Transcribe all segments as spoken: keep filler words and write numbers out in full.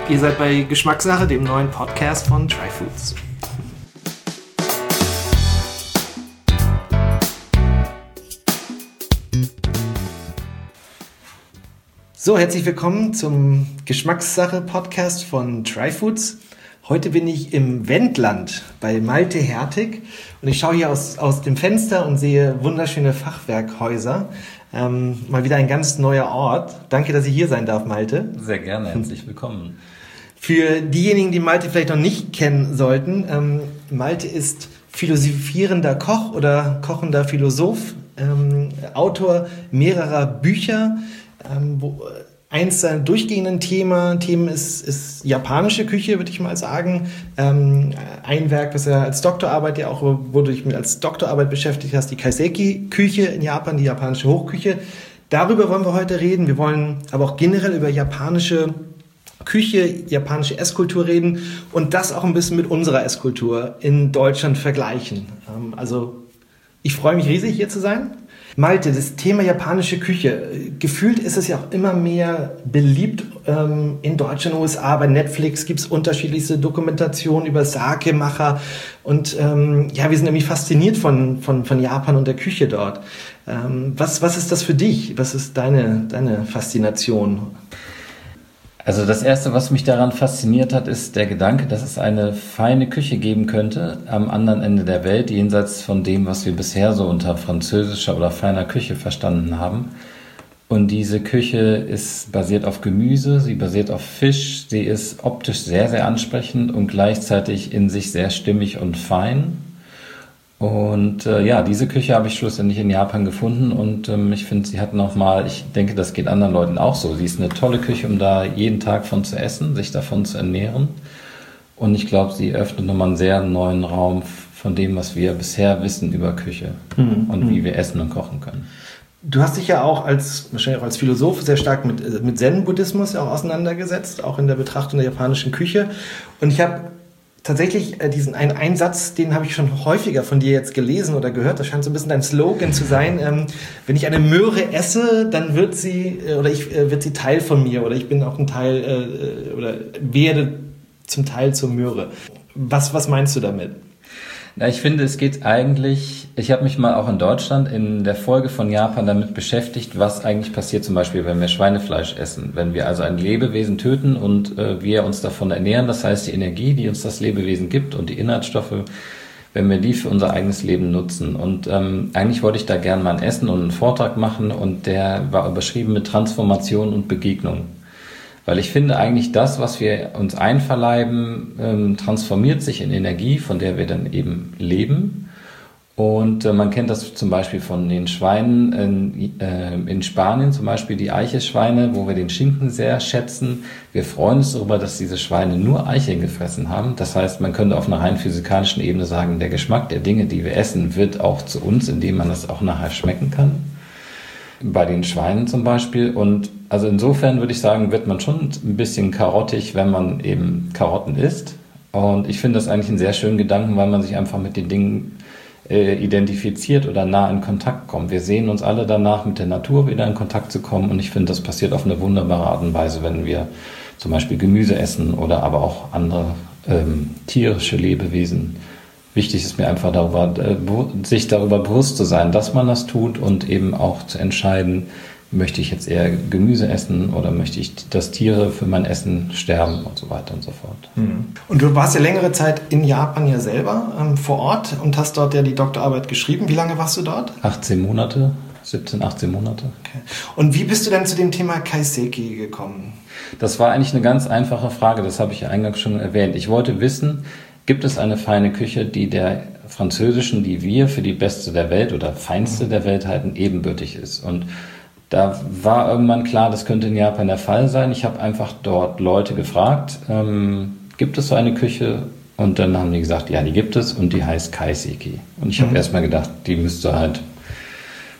Ihr seid bei Geschmackssache, dem neuen Podcast von Tryfoods. So, herzlich willkommen zum Geschmackssache-Podcast von Tryfoods. Heute bin ich im Wendland bei Malte Hertig und ich schaue hier aus, aus dem Fenster und sehe wunderschöne Fachwerkhäuser. Ähm, mal wieder ein ganz neuer Ort. Danke, dass ich hier sein darf, Malte. Sehr gerne, herzlich willkommen. Für diejenigen, die Malte vielleicht noch nicht kennen sollten, ähm, Malte ist philosophierender Koch oder kochender Philosoph, ähm, Autor mehrerer Bücher, ähm, wo eins seiner durchgehenden Thema, Themen ist, ist japanische Küche, würde ich mal sagen. Ähm, ein Werk, was er als Doktorarbeit ja auch, wo du dich mit als Doktorarbeit beschäftigt hast, die Kaiseki-Küche in Japan, die japanische Hochküche. Darüber wollen wir heute reden. Wir wollen aber auch generell über japanische Küche, japanische Esskultur reden und das auch ein bisschen mit unserer Esskultur in Deutschland vergleichen. Ähm, also ich freue mich riesig, hier zu sein. Malte, das Thema japanische Küche, gefühlt ist es ja auch immer mehr beliebt ähm, in Deutschland, U S A. Bei Netflix gibt es unterschiedlichste Dokumentationen über Sake-Macher und ähm, ja, wir sind irgendwie fasziniert von, von, von Japan und der Küche dort. Ähm, was, was ist das für dich? Was ist deine, deine Faszination? Also das Erste, was mich daran fasziniert hat, ist der Gedanke, dass es eine feine Küche geben könnte am anderen Ende der Welt, jenseits von dem, was wir bisher so unter französischer oder feiner Küche verstanden haben. Und diese Küche ist basiert auf Gemüse, sie basiert auf Fisch, sie ist optisch sehr, sehr ansprechend und gleichzeitig in sich sehr stimmig und fein. Und äh, ja, diese Küche habe ich schlussendlich in Japan gefunden und ähm, ich finde, sie hat nochmal, ich denke, das geht anderen Leuten auch so. Sie ist eine tolle Küche, um da jeden Tag von zu essen, sich davon zu ernähren. Und ich glaube, sie öffnet nochmal einen sehr neuen Raum von dem, was wir bisher wissen über Küche mhm. und wie wir essen und kochen können. Du hast dich ja auch als, wahrscheinlich auch als Philosoph sehr stark mit, mit Zen-Buddhismus ja auch auseinandergesetzt, auch in der Betrachtung der japanischen Küche. Und ich habe tatsächlich äh, diesen einen Einsatz, den habe ich schon häufiger von dir jetzt gelesen oder gehört. Das scheint so ein bisschen dein Slogan zu sein. Ähm, wenn ich eine Möhre esse, dann wird sie äh, oder ich äh, wird sie Teil von mir oder ich bin auch ein Teil äh, oder werde zum Teil zur Möhre. Was was meinst du damit? Na, ich finde, es geht eigentlich, ich habe mich mal auch in Deutschland in der Folge von Japan damit beschäftigt, was eigentlich passiert zum Beispiel, wenn wir Schweinefleisch essen. Wenn wir also ein Lebewesen töten und äh, wir uns davon ernähren, das heißt die Energie, die uns das Lebewesen gibt und die Inhaltsstoffe, wenn wir die für unser eigenes Leben nutzen. Und ähm, eigentlich wollte ich da gerne mal ein Essen und einen Vortrag machen und der war überschrieben mit Transformation und Begegnung. Weil ich finde eigentlich das, was wir uns einverleiben, ähm, transformiert sich in Energie, von der wir dann eben leben. Und äh, man kennt das zum Beispiel von den Schweinen in, äh, in Spanien, zum Beispiel die Eichelschweine, wo wir den Schinken sehr schätzen. Wir freuen uns darüber, dass diese Schweine nur Eicheln gefressen haben. Das heißt, man könnte auf einer rein physikalischen Ebene sagen, der Geschmack der Dinge, die wir essen, wird auch zu uns, indem man das auch nachher schmecken kann. Bei den Schweinen zum Beispiel. Und also insofern würde ich sagen, wird man schon ein bisschen karottig, wenn man eben Karotten isst. Und ich finde das eigentlich einen sehr schönen Gedanken, weil man sich einfach mit den Dingen äh, identifiziert oder nah in Kontakt kommt. Wir sehen uns alle danach, mit der Natur wieder in Kontakt zu kommen. Und ich finde, das passiert auf eine wunderbare Art und Weise, wenn wir zum Beispiel Gemüse essen oder aber auch andere ähm, tierische Lebewesen. Wichtig ist mir einfach darüber, sich darüber bewusst zu sein, dass man das tut und eben auch zu entscheiden, möchte ich jetzt eher Gemüse essen oder möchte ich, dass Tiere für mein Essen sterben und so weiter und so fort. Und du warst ja längere Zeit in Japan ja selber ähm, vor Ort und hast dort ja die Doktorarbeit geschrieben. Wie lange warst du dort? achtzehn Monate, siebzehn, achtzehn Monate. Okay. Und wie bist du dann zu dem Thema Kaiseki gekommen? Das war eigentlich eine ganz einfache Frage, das habe ich ja eingangs schon erwähnt. Ich wollte wissen, gibt es eine feine Küche, die der französischen, die wir für die beste der Welt oder feinste der Welt halten, ebenbürtig ist? Und da war irgendwann klar, das könnte in Japan der Fall sein. Ich habe einfach dort Leute gefragt, ähm, gibt es so eine Küche? Und dann haben die gesagt, ja, die gibt es und die heißt Kaiseki. Und ich habe mhm. erstmal gedacht, die müsste halt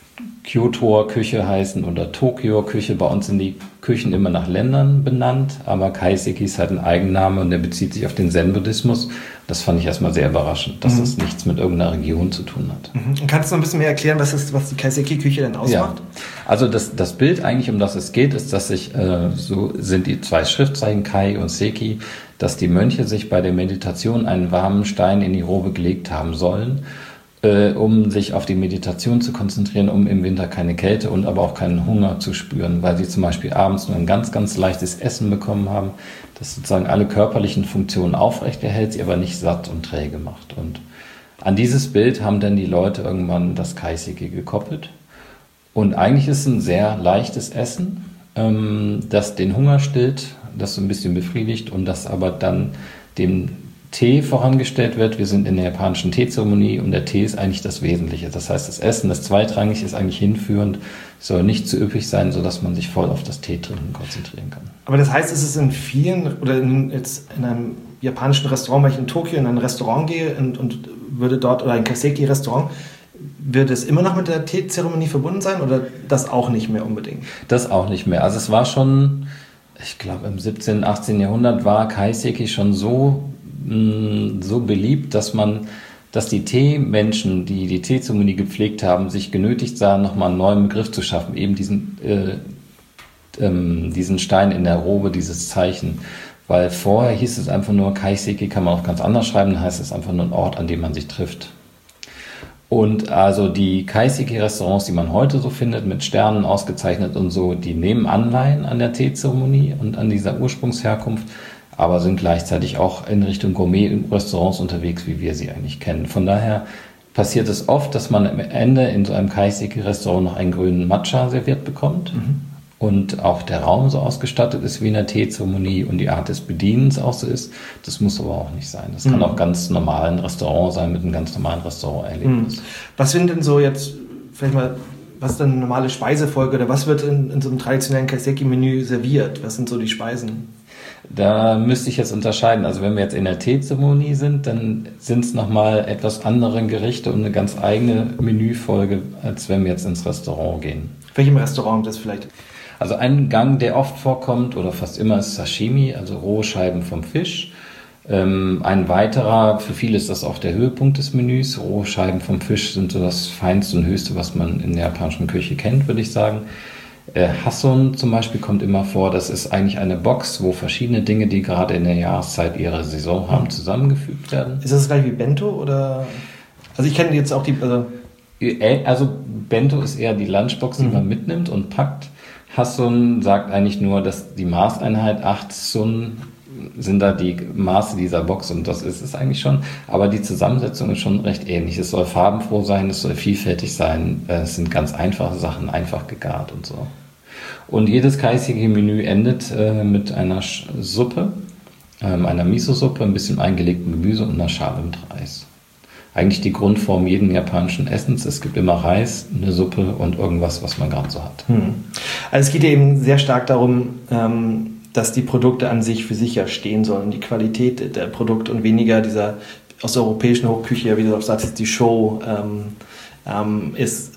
Kyotoer Küche heißen oder Tokioer Küche. Bei uns sind die Küchen immer nach Ländern benannt, aber Kaiseki ist halt ein Eigenname und der bezieht sich auf den Zen-Buddhismus. Das fand ich erstmal sehr überraschend, dass mhm. das nichts mit irgendeiner Region zu tun hat. Mhm. Kannst du noch ein bisschen mehr erklären, was, ist, was die Kaiseki-Küche denn ausmacht? Ja. Also das, das Bild eigentlich, um das es geht, ist, dass sich, äh, so sind die zwei Schriftzeichen Kai und Seki, dass die Mönche sich bei der Meditation einen warmen Stein in die Robe gelegt haben sollen, Äh, um sich auf die Meditation zu konzentrieren, um im Winter keine Kälte und aber auch keinen Hunger zu spüren, weil sie zum Beispiel abends nur ein ganz, ganz leichtes Essen bekommen haben, das sozusagen alle körperlichen Funktionen aufrechterhält, sie aber nicht satt und träge macht. Und an dieses Bild haben dann die Leute irgendwann das Kaiseki gekoppelt. Und eigentlich ist es ein sehr leichtes Essen, ähm, das den Hunger stillt, das so ein bisschen befriedigt und das aber dann dem Tee vorangestellt wird. Wir sind in der japanischen Teezeremonie und der Tee ist eigentlich das Wesentliche. Das heißt, das Essen, das zweitrangig, ist eigentlich hinführend, soll nicht zu üppig sein, sodass man sich voll auf das Teetrinken konzentrieren kann. Aber das heißt, ist es in vielen, oder in, jetzt in einem japanischen Restaurant, wenn ich in Tokio in ein Restaurant gehe und, und würde dort, oder ein Kaiseki-Restaurant, wird es immer noch mit der Teezeremonie verbunden sein oder das auch nicht mehr unbedingt? Das auch nicht mehr. Also es war schon, ich glaube im siebzehnten., achtzehnten. Jahrhundert war Kaiseki schon so so beliebt, dass man, dass die Teemenschen, die die Teezeremonie gepflegt haben, sich genötigt sahen, nochmal einen neuen Begriff zu schaffen, eben diesen, äh, ähm, diesen Stein in der Robe, dieses Zeichen. Weil vorher hieß es einfach nur, Kaiseki kann man auch ganz anders schreiben, dann heißt es einfach nur ein Ort, an dem man sich trifft. Und also die Kaiseki-Restaurants, die man heute so findet, mit Sternen ausgezeichnet und so, die nehmen Anleihen an der Teezeremonie und an dieser Ursprungsherkunft, aber sind gleichzeitig auch in Richtung Gourmet-Restaurants unterwegs, wie wir sie eigentlich kennen. Von daher passiert es oft, dass man am Ende in so einem Kaiseki-Restaurant noch einen grünen Matcha serviert bekommt mhm. und auch der Raum so ausgestattet ist wie in der Teezeremonie und die Art des Bedienens auch so ist. Das muss aber auch nicht sein. Das mhm. kann auch ganz normal ein Restaurant sein mit einem ganz normalen Restauranterlebnis. Mhm. Was sind denn so jetzt, vielleicht mal, was ist denn eine normale Speisefolge oder was wird in, in so einem traditionellen Kaiseki-Menü serviert? Was sind so die Speisen? Da müsste ich jetzt unterscheiden. Also wenn wir jetzt in der Teezeremonie sind, dann sind es nochmal etwas andere Gerichte und eine ganz eigene Menüfolge, als wenn wir jetzt ins Restaurant gehen. Welchem Restaurant das vielleicht? Also ein Gang, der oft vorkommt oder fast immer, ist Sashimi, also rohe Scheiben vom Fisch. Ähm, ein weiterer, für viele ist das auch der Höhepunkt des Menüs. Rohe Scheiben vom Fisch sind so das Feinste und Höchste, was man in der japanischen Küche kennt, würde ich sagen. Äh, Hasson zum Beispiel kommt immer vor, das ist eigentlich eine Box, wo verschiedene Dinge, die gerade in der Jahreszeit ihre Saison haben, zusammengefügt werden. Ist das gleich wie Bento oder? Also ich kenne jetzt auch die... Also, also Bento ist eher die Lunchbox, die mhm. man mitnimmt und packt. Hasson sagt eigentlich nur, dass die Maßeinheit acht Sun sind da die Maße dieser Box und das ist es eigentlich schon. Aber die Zusammensetzung ist schon recht ähnlich. Es soll farbenfroh sein, es soll vielfältig sein. Es sind ganz einfache Sachen, einfach gegart und so. Und jedes Kaiseki-Menü endet äh, mit einer Sch- Suppe, ähm, einer Miso-Suppe, ein bisschen eingelegtem Gemüse und einer Schale mit Reis. Eigentlich die Grundform jeden japanischen Essens. Es gibt immer Reis, eine Suppe und irgendwas, was man gerade so hat. Hm. Also es geht eben sehr stark darum, ähm, dass die Produkte an sich für sich ja stehen sollen, die Qualität der Produkte und weniger dieser aus der europäischen Hochküche, wie du auch sagst, die Show ähm, ähm, ist.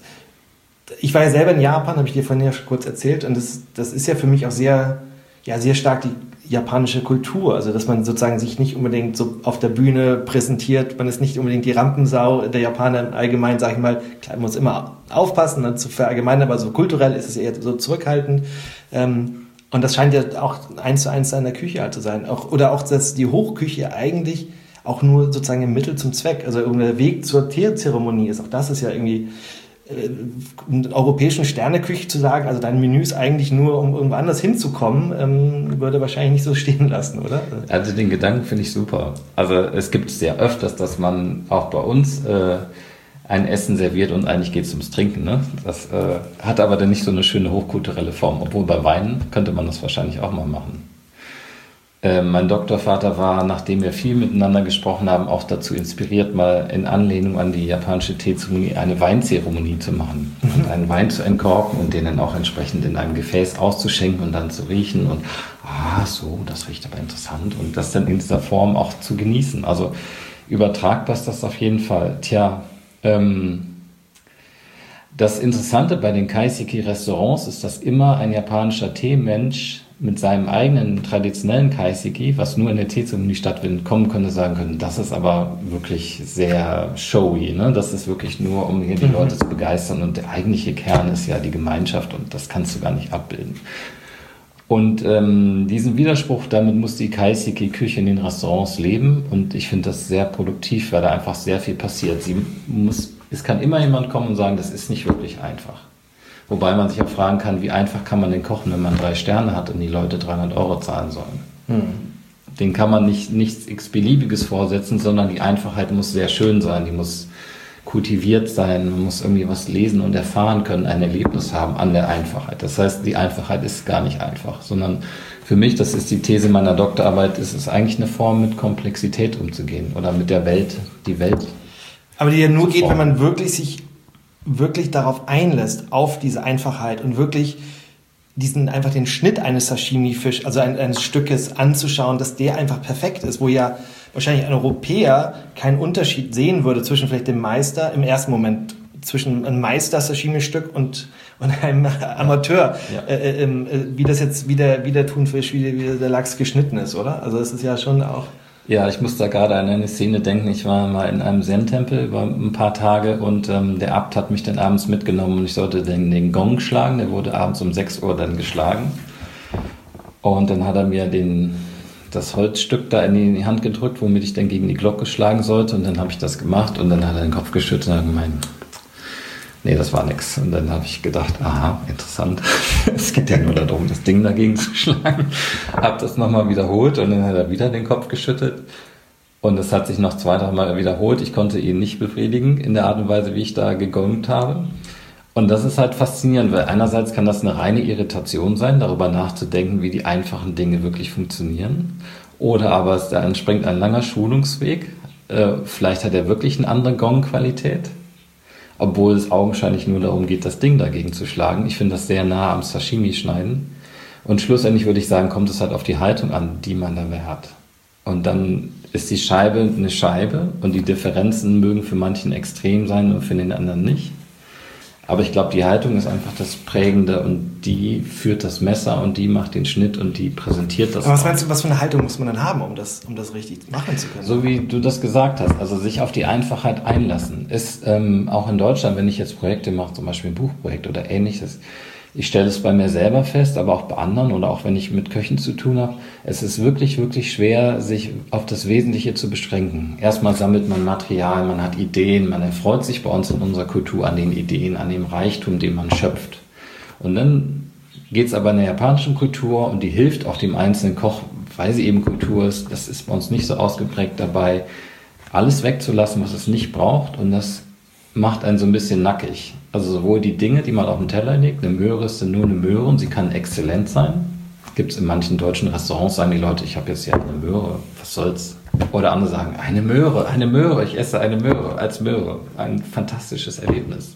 Ich war ja selber in Japan, habe ich dir vorhin ja schon kurz erzählt, und das, das ist ja für mich auch sehr, ja, sehr stark die japanische Kultur, also dass man sozusagen sich nicht unbedingt so auf der Bühne präsentiert, man ist nicht unbedingt die Rampensau der Japaner im Allgemeinen, sage ich mal, klar, man muss immer aufpassen, dann zu verallgemeinern, aber so kulturell ist es eher so zurückhaltend. Ähm, Und das scheint ja auch eins zu eins in der Küche halt zu sein. Auch, oder auch, dass die Hochküche eigentlich auch nur sozusagen ein Mittel zum Zweck, also irgendein Weg zur Teezeremonie ist. Auch das ist ja irgendwie äh, in der europäischen Sterneküche zu sagen, also dein Menü ist eigentlich nur, um irgendwo anders hinzukommen, ähm, würde wahrscheinlich nicht so stehen lassen, oder? Also den Gedanken finde ich super. Also es gibt es sehr öfters, dass man auch bei uns äh, ein Essen serviert und eigentlich geht es ums Trinken. Ne? Das äh, hat aber dann nicht so eine schöne hochkulturelle Form, obwohl bei Weinen könnte man das wahrscheinlich auch mal machen. Äh, mein Doktorvater war, nachdem wir viel miteinander gesprochen haben, auch dazu inspiriert, mal in Anlehnung an die japanische Teezeremonie eine Weinzeremonie zu machen. Mhm. Und einen Wein zu entkorken und den dann auch entsprechend in einem Gefäß auszuschenken und dann zu riechen und ah, so, das riecht aber interessant und das dann in dieser Form auch zu genießen. Also übertragbar ist das auf jeden Fall. Tja, Ähm, Das Interessante bei den Kaiseki-Restaurants ist, dass immer ein japanischer Teemensch mit seinem eigenen traditionellen Kaiseki, was nur in der Teezeremonie stattfindet, kommen könnte, sagen können, das ist aber wirklich sehr showy, ne? Das ist wirklich nur, um hier die mhm. Leute zu begeistern, und der eigentliche Kern ist ja die Gemeinschaft, und das kannst du gar nicht abbilden. Und ähm, diesen Widerspruch, damit muss die Kaiseki-Küche in den Restaurants leben, und ich finde das sehr produktiv, weil da einfach sehr viel passiert. Sie muss, es kann immer jemand kommen und sagen, das ist nicht wirklich einfach. Wobei man sich auch fragen kann, wie einfach kann man den kochen, wenn man drei Sterne hat und die Leute dreihundert Euro zahlen sollen. Hm. Den kann man nicht nichts x-beliebiges vorsetzen, sondern die Einfachheit muss sehr schön sein, die muss kultiviert sein, man muss irgendwie was lesen und erfahren können, ein Erlebnis haben an der Einfachheit. Das heißt, die Einfachheit ist gar nicht einfach, sondern für mich, das ist die These meiner Doktorarbeit, ist es eigentlich eine Form, mit Komplexität umzugehen oder mit der Welt, die Welt. Aber die ja nur geht, wenn man wirklich sich wirklich darauf einlässt, auf diese Einfachheit und wirklich diesen einfach den Schnitt eines Sashimi-Fisch, also eines Stückes anzuschauen, dass der einfach perfekt ist, wo ja wahrscheinlich ein Europäer keinen Unterschied sehen würde zwischen vielleicht dem Meister im ersten Moment, zwischen einem Meister-Sashimi-Stück und, und einem Amateur, ja. äh, äh, wie das jetzt, wie der, wie der Thunfisch, wie der, wie der Lachs geschnitten ist, oder? Also es ist ja schon auch... Ja, ich muss da gerade an eine Szene denken. Ich war mal in einem Zen-Tempel über ein paar Tage, und ähm, der Abt hat mich dann abends mitgenommen und ich sollte den, den Gong schlagen. Der wurde abends um sechs Uhr dann geschlagen. Und dann hat er mir den, das Holzstück da in die Hand gedrückt, womit ich dann gegen die Glocke schlagen sollte. Und dann habe ich das gemacht und dann hat er den Kopf geschüttelt und hat gemeint, nee, das war nix. Und dann habe ich gedacht, aha, interessant. Es geht ja nur darum, das Ding dagegen zu schlagen. Habe das nochmal wiederholt und dann hat er wieder den Kopf geschüttelt. Und es hat sich noch zwei, drei Mal wiederholt. Ich konnte ihn nicht befriedigen in der Art und Weise, wie ich da gegongt habe. Und das ist halt faszinierend, weil einerseits kann das eine reine Irritation sein, darüber nachzudenken, wie die einfachen Dinge wirklich funktionieren. Oder aber es da entspringt ein langer Schulungsweg. Äh, vielleicht hat er wirklich eine andere Gong-Qualität, obwohl es augenscheinlich nur darum geht, das Ding dagegen zu schlagen. Ich finde das sehr nah am Sashimi-Schneiden. Und schlussendlich würde ich sagen, kommt es halt auf die Haltung an, die man dabei hat. Und dann ist die Scheibe eine Scheibe und die Differenzen mögen für manchen extrem sein und für den anderen nicht. Aber ich glaube, die Haltung ist einfach das Prägende, und die führt das Messer und die macht den Schnitt und die präsentiert das. Aber was meinst du, was für eine Haltung muss man dann haben, um das, um das richtig machen zu können? So wie du das gesagt hast, also sich auf die Einfachheit einlassen. Ist ähm, auch in Deutschland, wenn ich jetzt Projekte mache, zum Beispiel ein Buchprojekt oder ähnliches, ich stelle es bei mir selber fest, aber auch bei anderen oder auch wenn ich mit Köchen zu tun habe, es ist wirklich, wirklich schwer, sich auf das Wesentliche zu beschränken. Erstmal sammelt man Material, man hat Ideen, man erfreut sich bei uns in unserer Kultur an den Ideen, an dem Reichtum, den man schöpft. Und dann geht es aber in der japanischen Kultur, und die hilft auch dem einzelnen Koch, weil sie eben Kultur ist, das ist bei uns nicht so ausgeprägt dabei, alles wegzulassen, was es nicht braucht, und das macht einen so ein bisschen nackig. Also sowohl die Dinge, die man auf den Teller legt, eine Möhre ist nur eine Möhre und sie kann exzellent sein. Gibt es in manchen deutschen Restaurants, sagen die Leute, ich habe jetzt hier eine Möhre, was soll's? Oder andere sagen, eine Möhre, eine Möhre, ich esse eine Möhre als Möhre. Ein fantastisches Erlebnis.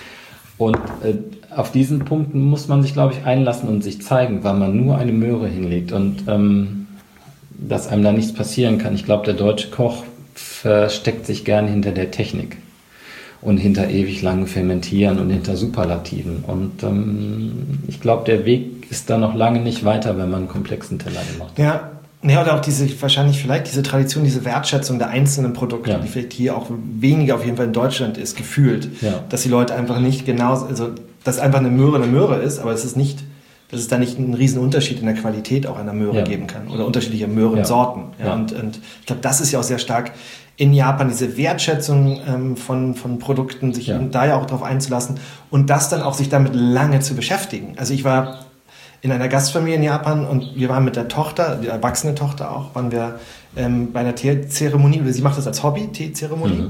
Und äh, auf diesen Punkten muss man sich, glaube ich, einlassen und sich zeigen, weil man nur eine Möhre hinlegt und ähm, dass einem da nichts passieren kann. Ich glaube, der deutsche Koch versteckt sich gerne hinter der Technik und hinter ewig langen Fermentieren und hinter Superlativen. Und ähm, ich glaube, der Weg ist da noch lange nicht weiter, wenn man einen komplexen Teller gemacht hat. Ja, ja, oder auch diese, wahrscheinlich vielleicht diese Tradition, diese Wertschätzung der einzelnen Produkte, ja, die vielleicht hier auch weniger auf jeden Fall in Deutschland ist, gefühlt. Ja. Dass die Leute einfach nicht genau, also dass einfach eine Möhre eine Möhre ist, aber es ist nicht, dass es da nicht einen riesen Unterschied in der Qualität auch einer Möhre, ja, geben kann oder unterschiedliche Möhrensorten. Ja. Ja, ja. Und, und ich glaube, das ist ja auch sehr stark in Japan, diese Wertschätzung ähm, von, von Produkten, sich ja. da ja auch drauf einzulassen und das dann auch sich damit lange zu beschäftigen. Also ich war in einer Gastfamilie in Japan und wir waren mit der Tochter, die erwachsene Tochter auch, waren wir ähm, bei einer Teezeremonie, oder sie macht das als Hobby, Teezeremonie. Mhm.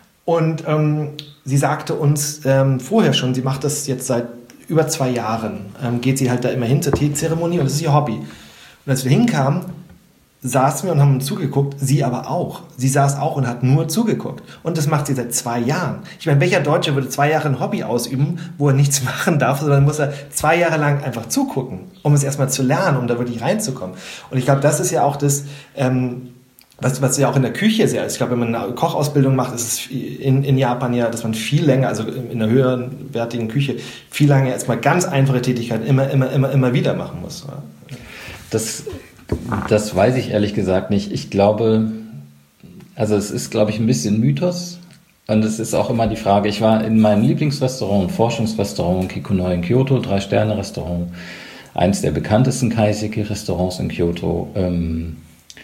Und ähm, sie sagte uns ähm, vorher schon, sie macht das jetzt seit über zwei Jahren, ähm, geht sie halt da immer hin zur Teezeremonie und das ist ihr Hobby. Und als wir hinkamen, saßen wir und haben uns zugeguckt, sie aber auch. Sie saß auch und hat nur zugeguckt. Und das macht sie seit zwei Jahren. Ich meine, welcher Deutsche würde zwei Jahre ein Hobby ausüben, wo er nichts machen darf, sondern muss er zwei Jahre lang einfach zugucken, um es erstmal zu lernen, um da wirklich reinzukommen. Und ich glaube, das ist ja auch das, ähm, Was, was ja auch in der Küche sehr ist. Ich glaube, wenn man eine Kochausbildung macht, ist es in, in Japan ja, dass man viel länger, also in einer höherwertigen Küche, viel länger erstmal ganz einfache Tätigkeiten immer, immer, immer, immer wieder machen muss. Das, das weiß ich ehrlich gesagt nicht. Ich glaube, also es ist, glaube ich, ein bisschen Mythos. Und es ist auch immer die Frage, ich war in meinem Lieblingsrestaurant, Forschungsrestaurant Kikunoi in Kyoto, Drei-Sterne-Restaurant, eines der bekanntesten Kaiseki-Restaurants in Kyoto. Ähm,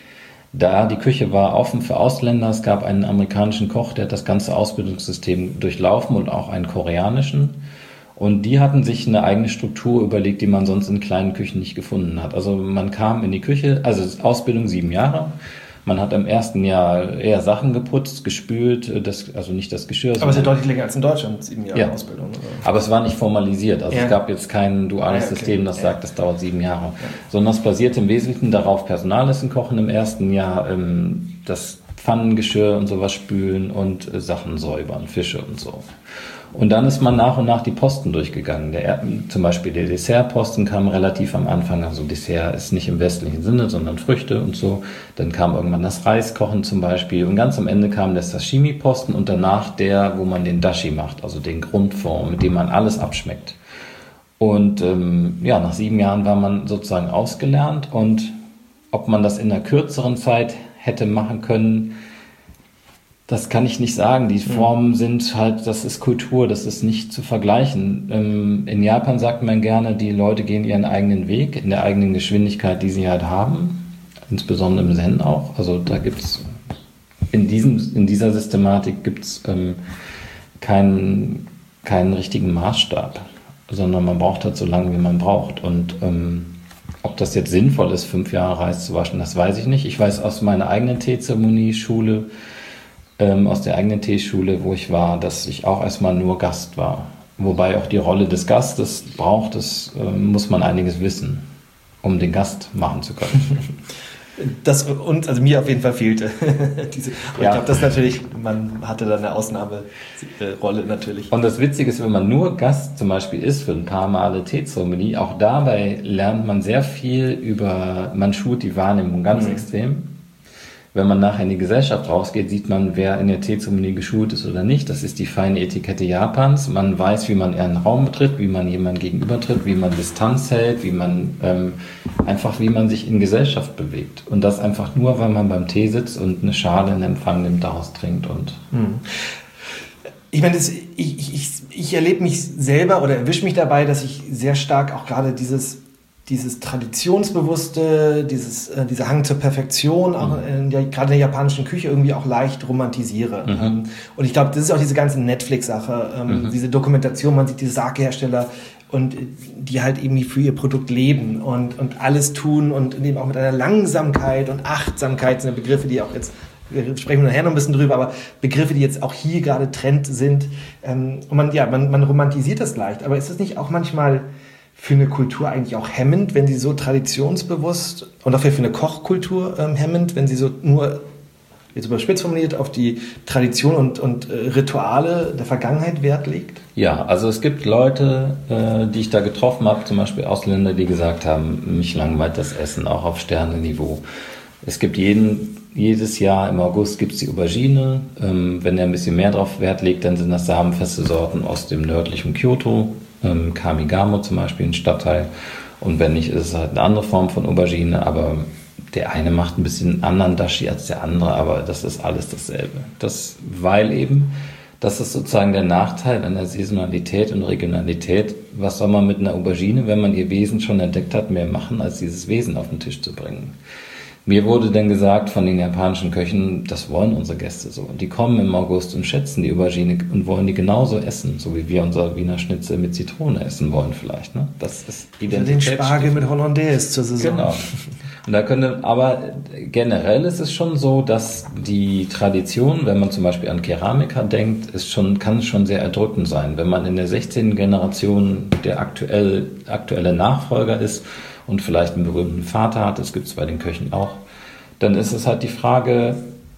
Da die Küche war offen für Ausländer, es gab einen amerikanischen Koch, der hat das ganze Ausbildungssystem durchlaufen und auch einen koreanischen. Und die hatten sich eine eigene Struktur überlegt, die man sonst in kleinen Küchen nicht gefunden hat. Also man kam in die Küche, also Ausbildung sieben Jahre. Man hat im ersten Jahr eher Sachen geputzt, gespült, das, also nicht das Geschirr. Aber es ist ja deutlich länger als in Deutschland, sieben Jahre ja. Ausbildung. Oder? Aber es war nicht formalisiert. Also ja. es gab jetzt kein duales ja, okay. System, das ja. sagt, das dauert sieben Jahre. Ja. Sondern es basierte im Wesentlichen darauf, Personalessen kochen im ersten Jahr, ähm, das Pfannengeschirr und sowas spülen und äh, Sachen säubern, Fische und so. Und dann ist man nach und nach die Posten durchgegangen. Der, zum Beispiel der Dessertposten kam relativ am Anfang. Also Dessert ist nicht im westlichen Sinne, sondern Früchte und so. Dann kam irgendwann das Reiskochen zum Beispiel. Und ganz am Ende kam der Sashimi-Posten und danach der, wo man den Dashi macht, also den Grundform, mit dem man alles abschmeckt. Und ähm, ja, nach sieben Jahren war man sozusagen ausgelernt. Und ob man das in einer kürzeren Zeit hätte machen können, das kann ich nicht sagen. Die Formen sind halt, das ist Kultur, das ist nicht zu vergleichen. Ähm, in Japan sagt man gerne, die Leute gehen ihren eigenen Weg, in der eigenen Geschwindigkeit, die sie halt haben. Insbesondere im Zen auch. Also da gibt's in diesem, in dieser Systematik gibt's ähm, keinen, keinen richtigen Maßstab, sondern man braucht halt so lange, wie man braucht. Und ähm, ob das jetzt sinnvoll ist, fünf Jahre Reis zu waschen, das weiß ich nicht. Ich weiß aus meiner eigenen Teezeremonie-Schule, Ähm, aus der eigenen Teeschule, wo ich war, dass ich auch erstmal nur Gast war. Wobei auch die Rolle des Gastes braucht, das äh, muss man einiges wissen, um den Gast machen zu können. Das uns, also mir auf jeden Fall fehlte. Diese, aber ja. Ich glaube, das natürlich, man hatte da eine Ausnahmerolle natürlich. Und das Witzige ist, wenn man nur Gast zum Beispiel ist für ein paar Male Teezeremonie, auch dabei lernt man sehr viel über, man schult die Wahrnehmung ganz mhm. extrem. Wenn man nachher in die Gesellschaft rausgeht, sieht man, wer in der Teezeremonie geschult ist oder nicht. Das ist die feine Etikette Japans. Man weiß, wie man einen Raum betritt, wie man jemandem gegenübertritt, wie man Distanz hält, wie man ähm, einfach, wie man sich in Gesellschaft bewegt. Und das einfach nur, weil man beim Tee sitzt und eine Schale in Empfang nimmt, daraus trinkt. Und hm. Ich meine, das, ich, ich, ich erlebe mich selber oder erwische mich dabei, dass ich sehr stark auch gerade dieses dieses Traditionsbewusste, dieses, äh, dieser Hang zur Perfektion, auch in der, gerade in der japanischen Küche irgendwie auch leicht romantisiere. Mhm. Ähm, und ich glaube, das ist auch diese ganze Netflix-Sache, ähm, mhm. diese Dokumentation, man sieht diese Sake-Hersteller und die halt irgendwie für ihr Produkt leben und, und alles tun und eben auch mit einer Langsamkeit und Achtsamkeit sind Begriffe, die auch jetzt, wir sprechen nachher noch ein bisschen drüber, aber Begriffe, die jetzt auch hier gerade Trend sind. Ähm, und man, ja, man, man romantisiert das leicht, aber ist es nicht auch manchmal für eine Kultur eigentlich auch hemmend, wenn sie so traditionsbewusst und auch für eine Kochkultur ähm, hemmend, wenn sie so nur, jetzt überspitzt formuliert, auf die Tradition und, und äh, Rituale der Vergangenheit Wert legt? Ja, also es gibt Leute, äh, die ich da getroffen habe, zum Beispiel Ausländer, die gesagt haben, mich langweilt das Essen, auch auf Sternenniveau. Es gibt jeden, jedes Jahr im August gibt es die Aubergine. Ähm, wenn er ein bisschen mehr drauf Wert legt, dann sind das samenfeste Sorten aus dem nördlichen Kyoto. Ähm, Kamigamo zum Beispiel, ein Stadtteil. Und wenn nicht, ist es halt eine andere Form von Aubergine, aber der eine macht ein bisschen anderen Dashi als der andere, aber das ist alles dasselbe. Das, weil eben, das ist sozusagen der Nachteil an der Saisonalität und Regionalität. Was soll man mit einer Aubergine, wenn man ihr Wesen schon entdeckt hat, mehr machen, als dieses Wesen auf den Tisch zu bringen? Mir wurde dann gesagt von den japanischen Köchen, das wollen unsere Gäste so. Und die kommen im August und schätzen die Aubergine und wollen die genauso essen, so wie wir unser Wiener Schnitzel mit Zitrone essen wollen vielleicht. Ne? Das ist Identität. Den Spargel mit Hollandaise zur Saison. Genau. Und da könnte, aber generell ist es schon so, dass die Tradition, wenn man zum Beispiel an Keramiker denkt, ist schon, kann schon sehr erdrückend sein. Wenn man in der sechzehnten Generation der aktuell, aktuelle Nachfolger ist, und vielleicht einen berühmten Vater hat, das gibt es bei den Köchen auch, dann ist es halt die Frage,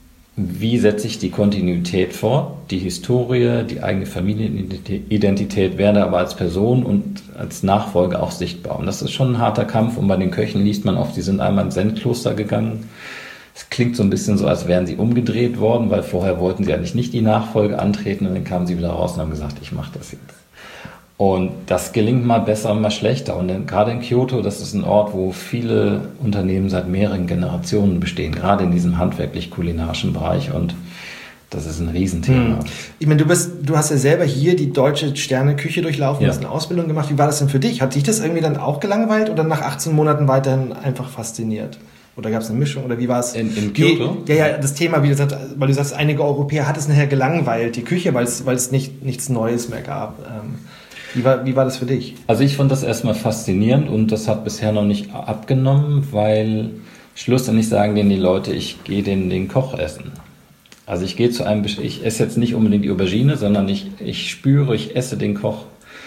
wie setze ich die Kontinuität fort, die Historie, die eigene Familienidentität, werde aber als Person und als Nachfolger auch sichtbar. Und das ist schon ein harter Kampf und bei den Köchen liest man oft, die sind einmal ins Zen-Kloster gegangen, Es klingt so ein bisschen so, als wären sie umgedreht worden, weil vorher wollten sie eigentlich nicht die Nachfolge antreten und dann kamen sie wieder raus und haben gesagt, ich mache das jetzt. Und das gelingt mal besser und mal schlechter. Und in, gerade in Kyoto, das ist ein Ort, wo viele Unternehmen seit mehreren Generationen bestehen, gerade in diesem handwerklich-kulinarischen Bereich. Und das ist ein Riesenthema. Hm. Ich meine, du bist, du hast ja selber hier die deutsche Sterneküche durchlaufen, ja. hast eine Ausbildung gemacht. Wie war das denn für dich? Hat dich das irgendwie dann auch gelangweilt oder nach achtzehn Monaten weiterhin einfach fasziniert? Oder gab es eine Mischung? Oder wie war es? In, in Kyoto? Ja, ja, das Thema, wie du sagst, weil du sagst, einige Europäer hat es nachher gelangweilt, die Küche, weil es, weil es nicht, nichts Neues mehr gab. Ähm, Wie war, wie war das für dich? Also ich fand das erstmal faszinierend und das hat bisher noch nicht abgenommen, weil schlussendlich sagen denen die Leute, ich gehe den, den Koch essen. Also ich gehe zu einem, ich esse jetzt nicht unbedingt die Aubergine, sondern ich, ich spüre, ich esse den Koch.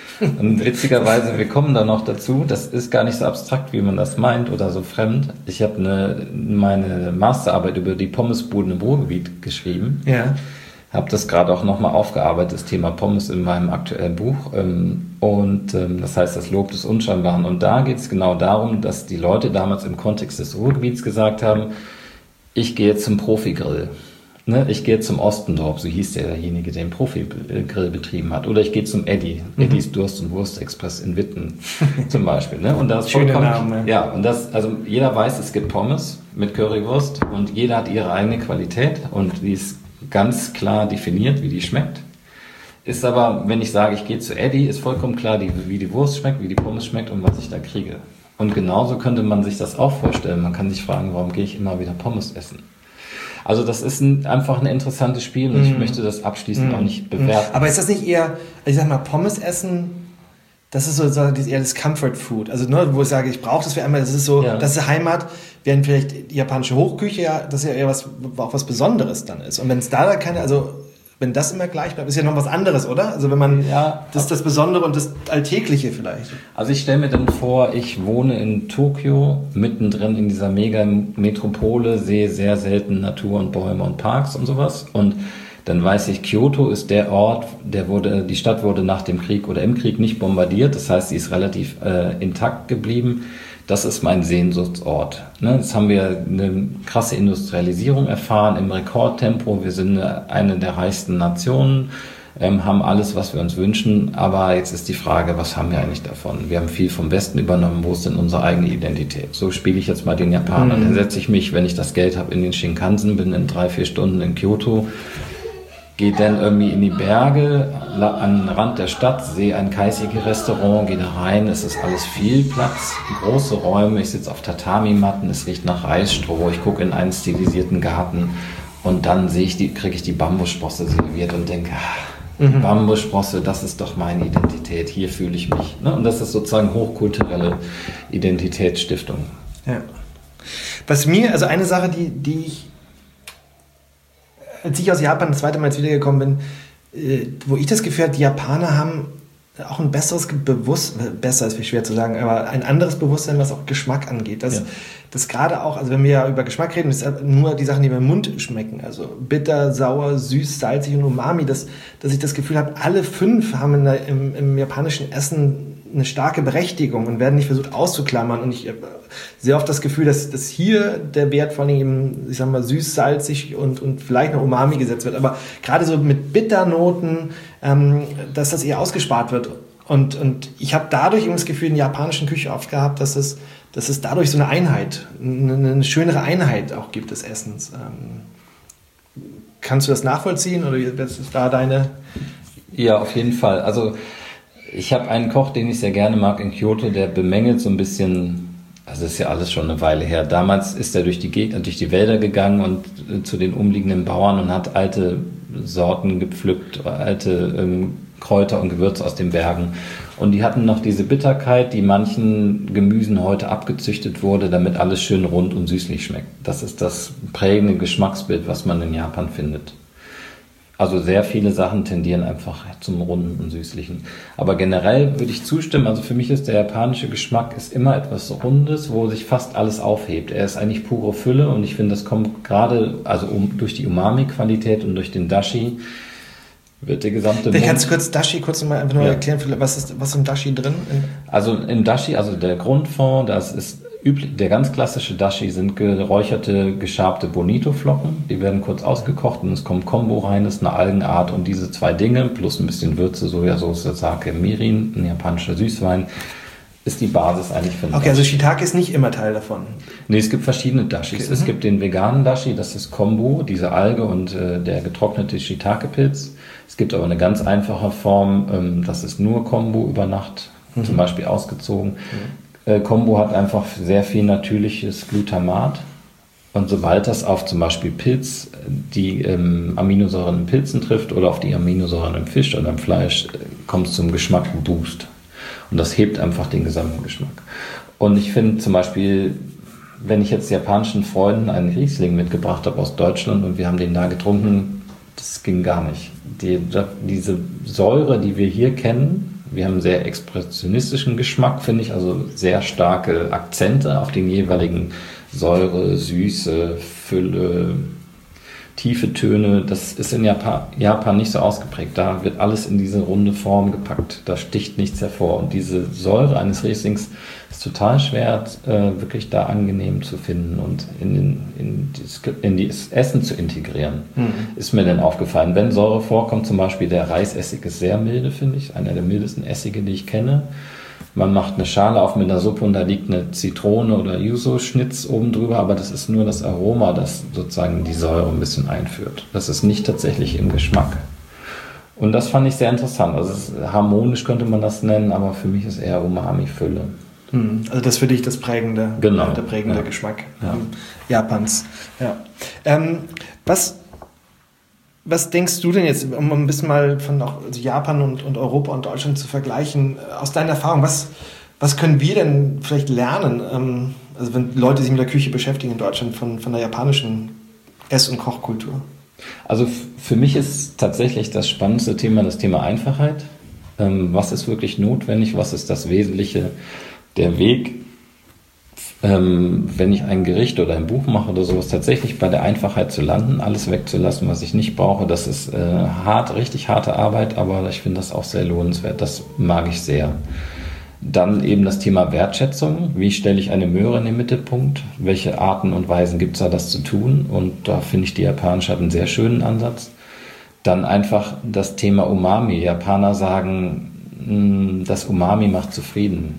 Und witzigerweise, wir kommen da noch dazu, das ist gar nicht so abstrakt, wie man das meint oder so fremd. Ich habe eine, meine Masterarbeit über die Pommesbuden im Ruhrgebiet geschrieben. Ja. Habe das gerade auch nochmal aufgearbeitet, das Thema Pommes in meinem aktuellen Buch. Und das heißt, das Lob des Unscheinbaren. Und da geht es genau darum, dass die Leute damals im Kontext des Ruhrgebiets gesagt haben, ich gehe zum Profigrill. Ich gehe zum Ostendorf, so hieß derjenige, der den Profigrill betrieben hat. Oder ich gehe zum Eddy, mhm. Eddys Durst- und Wurstexpress in Witten zum Beispiel. Und das Schöner Name. Ja, und das, also jeder weiß, es gibt Pommes mit Currywurst und jeder hat ihre eigene Qualität und die ist ganz klar definiert, wie die schmeckt. Ist aber, wenn ich sage, ich gehe zu Eddy, ist vollkommen klar, die, wie die Wurst schmeckt, wie die Pommes schmeckt und was ich da kriege. Und genauso könnte man sich das auch vorstellen. Man kann sich fragen, warum gehe ich immer wieder Pommes essen? Also das ist ein, einfach ein interessantes Spiel und mm. ich möchte das abschließend mm. auch nicht bewerten. Aber ist das nicht eher, ich sag mal, Pommes essen, das ist so, so eher das Comfort Food. Also nur, wo ich sage, ich brauche das für einmal, das ist so, ja. das ist Heimat, während vielleicht die japanische Hochküche ja, das ist ja eher was, auch was Besonderes dann ist. Und wenn es da keine, also wenn das immer gleich bleibt, ist ja noch was anderes, oder? Also wenn man, ja, das ist das Besondere und das Alltägliche vielleicht. Also ich stelle mir dann vor, ich wohne in Tokio, mittendrin in dieser Mega-Metropole, sehe sehr selten Natur und Bäume und Parks und sowas und dann weiß ich, Kyoto ist der Ort, der wurde, die Stadt wurde nach dem Krieg oder im Krieg nicht bombardiert, das heißt, sie ist relativ äh, intakt geblieben. Das ist mein Sehnsuchtsort. Ne, jetzt haben wir eine krasse Industrialisierung erfahren im Rekordtempo. Wir sind eine der reichsten Nationen, ähm, haben alles, was wir uns wünschen. Aber jetzt ist die Frage, was haben wir eigentlich davon? Wir haben viel vom Westen übernommen. Wo ist denn unsere eigene Identität? So spiele ich jetzt mal den Japaner. Mhm. Dann setze ich mich, wenn ich das Geld habe, in den Shinkansen, bin in drei, vier Stunden in Kyoto, gehe dann irgendwie in die Berge, an den Rand der Stadt, sehe ein Kaiseki-Restaurant, gehe da rein, es ist alles viel Platz, große Räume, ich sitze auf Tatami-Matten, es riecht nach Reisstroh, ich gucke in einen stilisierten Garten und dann sehe ich die, kriege ich die Bambussprosse serviert und denke, ah, mhm. Bambussprosse, das ist doch meine Identität, hier fühle ich mich. Und das ist sozusagen hochkulturelle Identitätsstiftung. Ja. Was mir, also eine Sache, die, die ich als ich aus Japan das zweite Mal jetzt wiedergekommen bin, äh, wo ich das Gefühl habe, die Japaner haben auch ein besseres Bewusstsein, besser ist wie schwer zu sagen, aber ein anderes Bewusstsein, was auch Geschmack angeht. Das, ja. das gerade auch, also wenn wir ja über Geschmack reden, ist nur die Sachen, die mir im Mund schmecken, also bitter, sauer, süß, salzig und umami, dass, dass ich das Gefühl habe, alle fünf haben in der, im, im japanischen Essen eine starke Berechtigung und werden nicht versucht auszuklammern. Und ich habe sehr oft das Gefühl, dass, dass hier der Wert vor allem eben, ich sag mal, süß, salzig und, und vielleicht noch Umami gesetzt wird. Aber gerade so mit Bitternoten, ähm, dass das eher ausgespart wird. Und, und ich habe dadurch eben das Gefühl in der japanischen Küche oft gehabt, dass es, dass es dadurch so eine Einheit, eine, eine schönere Einheit auch gibt des Essens. Ähm, kannst du das nachvollziehen oder was ist da deine... Ja, auf jeden Fall. Also ich habe einen Koch, den ich sehr gerne mag in Kyoto, der bemängelt so ein bisschen, also das ist ja alles schon eine Weile her. Damals ist er durch die Gegend, durch die Wälder gegangen und zu den umliegenden Bauern und hat alte Sorten gepflückt, alte ähm, Kräuter und Gewürze aus den Bergen. Und die hatten noch diese Bitterkeit, die manchen Gemüsen heute abgezüchtet wurde, damit alles schön rund und süßlich schmeckt. Das ist das prägende Geschmacksbild, was man in Japan findet. Also sehr viele Sachen tendieren einfach zum Runden und Süßlichen. Aber generell würde ich zustimmen, also für mich ist der japanische Geschmack ist immer etwas Rundes, wo sich fast alles aufhebt. Er ist eigentlich pure Fülle und ich finde, das kommt gerade also um, durch die Umami-Qualität und durch den Dashi wird der gesamte Mund... Kannst du kurz Dashi kurz nochmal einfach nur ja. erklären, was ist, was ist im Dashi drin? Also im Dashi, also der Grundfond, das ist üblich, der ganz klassische Dashi sind geräucherte, geschabte Bonito-Flocken. Die werden kurz ausgekocht und es kommt Kombu rein, das ist eine Algenart und diese zwei Dinge plus ein bisschen Würze, Sojasauce, Sake, Mirin, ein japanischer Süßwein, ist die Basis eigentlich für den Okay, Dashi. Also Shiitake ist nicht immer Teil davon. Nee, es gibt verschiedene Dashis. Okay. Es gibt den veganen Dashi, das ist Kombu, diese Alge und äh, der getrocknete Shiitake-Pilz. Es gibt aber eine ganz einfache Form, ähm, das ist nur Kombu über Nacht, mhm. zum Beispiel ausgezogen. Mhm. Äh, Kombu hat einfach sehr viel natürliches Glutamat. Und sobald das auf zum Beispiel Pilz, die ähm, Aminosäuren in Pilzen trifft oder auf die Aminosäuren im Fisch oder im Fleisch, äh, kommt es zum Geschmack-Boost. Und das hebt einfach den gesamten Geschmack. Und ich finde zum Beispiel, wenn ich jetzt japanischen Freunden einen Riesling mitgebracht habe aus Deutschland und wir haben den da getrunken, das ging gar nicht. Die, diese Säure, die wir hier kennen, wir haben einen sehr expressionistischen Geschmack, finde ich, also sehr starke Akzente auf den jeweiligen Säure, Süße, Fülle, tiefe Töne, das ist in Japan, Japan nicht so ausgeprägt. Da wird alles in diese runde Form gepackt. Da sticht nichts hervor. Und diese Säure eines Rieslings ist total schwer, äh, wirklich da angenehm zu finden und in, den, in, dieses, in das Essen zu integrieren. Mhm. Ist mir denn aufgefallen. Wenn Säure vorkommt, zum Beispiel der Reisessig ist sehr milde, finde ich. Einer der mildesten Essige, die ich kenne. Man macht eine Schale auf mit einer Suppe und da liegt eine Zitrone oder Yuzu-Schnitz oben drüber, aber das ist nur das Aroma, das sozusagen die Säure ein bisschen einführt. Das ist nicht tatsächlich im Geschmack. Und das fand ich sehr interessant. Also es ist, harmonisch könnte man das nennen, aber für mich ist eher Umami-Fülle. Also das ist für dich das prägende, genau. der prägende ja. Geschmack ja. Japans. Ja. Ähm, was Was denkst du denn jetzt, um ein bisschen mal von auch Japan und, und Europa und Deutschland zu vergleichen, aus deiner Erfahrung, was, was können wir denn vielleicht lernen, ähm, also wenn Leute sich mit der Küche beschäftigen in Deutschland, von, von der japanischen Ess- und Kochkultur? Also f- für mich ist tatsächlich das spannendste Thema das Thema Einfachheit. Ähm, was ist wirklich notwendig, was ist das Wesentliche, der Weg, Ähm, wenn ich ein Gericht oder ein Buch mache oder sowas, tatsächlich bei der Einfachheit zu landen, alles wegzulassen, was ich nicht brauche, das ist äh, hart, richtig harte Arbeit, aber ich finde das auch sehr lohnenswert, das mag ich sehr. Dann eben das Thema Wertschätzung, wie stelle ich eine Möhre in den Mittelpunkt, welche Arten und Weisen gibt es da, das zu tun, und da finde ich, die Japaner hat einen sehr schönen Ansatz. Dann einfach das Thema Umami. Japaner sagen, mh, das Umami macht zufrieden.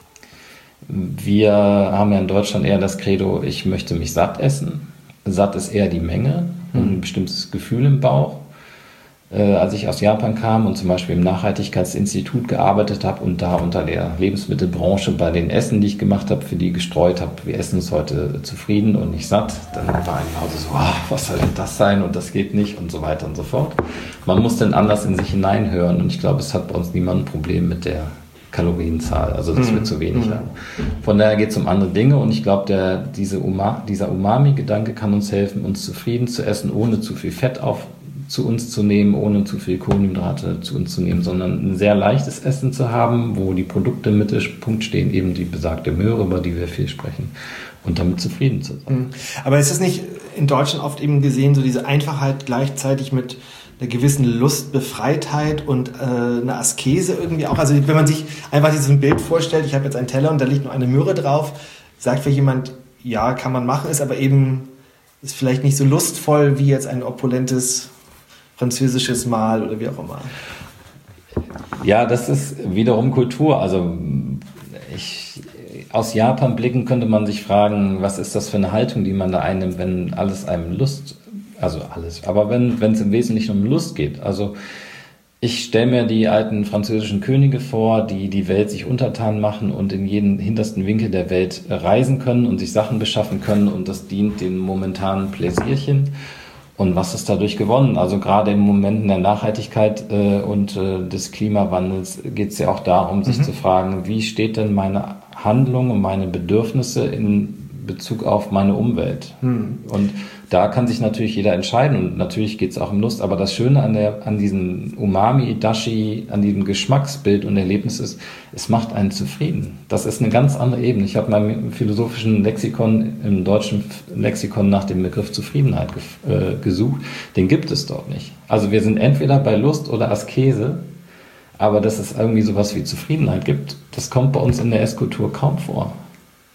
Wir haben ja in Deutschland eher das Credo, ich möchte mich satt essen. Satt ist eher die Menge und ein bestimmtes Gefühl im Bauch. Äh, als ich aus Japan kam und zum Beispiel im Nachhaltigkeitsinstitut gearbeitet habe und da unter der Lebensmittelbranche bei den Essen, die ich gemacht habe, für die gestreut habe, wir essen uns heute zufrieden und nicht satt, dann war ein Hause so, oh, was soll denn das sein und das geht nicht und so weiter und so fort. Man muss dann anders in sich hineinhören und ich glaube, es hat bei uns niemand ein Problem mit der Kalorienzahl, also dass wir zu wenig haben. Von daher geht es um andere Dinge und ich glaube, der, diese Uma, dieser Umami-Gedanke kann uns helfen, uns zufrieden zu essen, ohne zu viel Fett auf, zu uns zu nehmen, ohne zu viel Kohlenhydrate zu uns zu nehmen, sondern ein sehr leichtes Essen zu haben, wo die Produkte im Mittelpunkt stehen, eben die besagte Möhre, über die wir viel sprechen, und damit zufrieden zu sein. Aber ist es nicht in Deutschland oft eben gesehen, so diese Einfachheit gleichzeitig mit einer gewissen Lustbefreitheit und äh, eine Askese irgendwie auch? Also wenn man sich einfach dieses Bild vorstellt, ich habe jetzt einen Teller und da liegt nur eine Möhre drauf, sagt für jemand, ja, kann man machen, ist aber eben ist vielleicht nicht so lustvoll wie jetzt ein opulentes französisches Mahl oder wie auch immer. Ja, das ist wiederum Kultur. Also ich, aus Japan blicken könnte man sich fragen, was ist das für eine Haltung, die man da einnimmt, wenn alles einem Lust, also alles, aber wenn wenn es im Wesentlichen um Lust geht. Also ich stelle mir die alten französischen Könige vor, die die Welt sich untertan machen und in jeden hintersten Winkel der Welt reisen können und sich Sachen beschaffen können und das dient den momentanen Pläsierchen. Und was ist dadurch gewonnen? Also gerade in Momenten der Nachhaltigkeit äh, und äh, des Klimawandels geht es ja auch darum, sich mhm. zu fragen, wie steht denn meine Handlung und meine Bedürfnisse in Bezug auf meine Umwelt? Mhm. Und da kann sich natürlich jeder entscheiden und natürlich geht es auch um Lust, aber das Schöne an der an diesem Umami-Dashi, an diesem Geschmacksbild und Erlebnis ist, es macht einen zufrieden. Das ist eine ganz andere Ebene. Ich habe meinem philosophischen Lexikon, im deutschen Lexikon nach dem Begriff Zufriedenheit ge- äh, gesucht. Den gibt es dort nicht. Also wir sind entweder bei Lust oder Askese, aber dass es irgendwie sowas wie Zufriedenheit gibt, das kommt bei uns in der Esskultur kaum vor.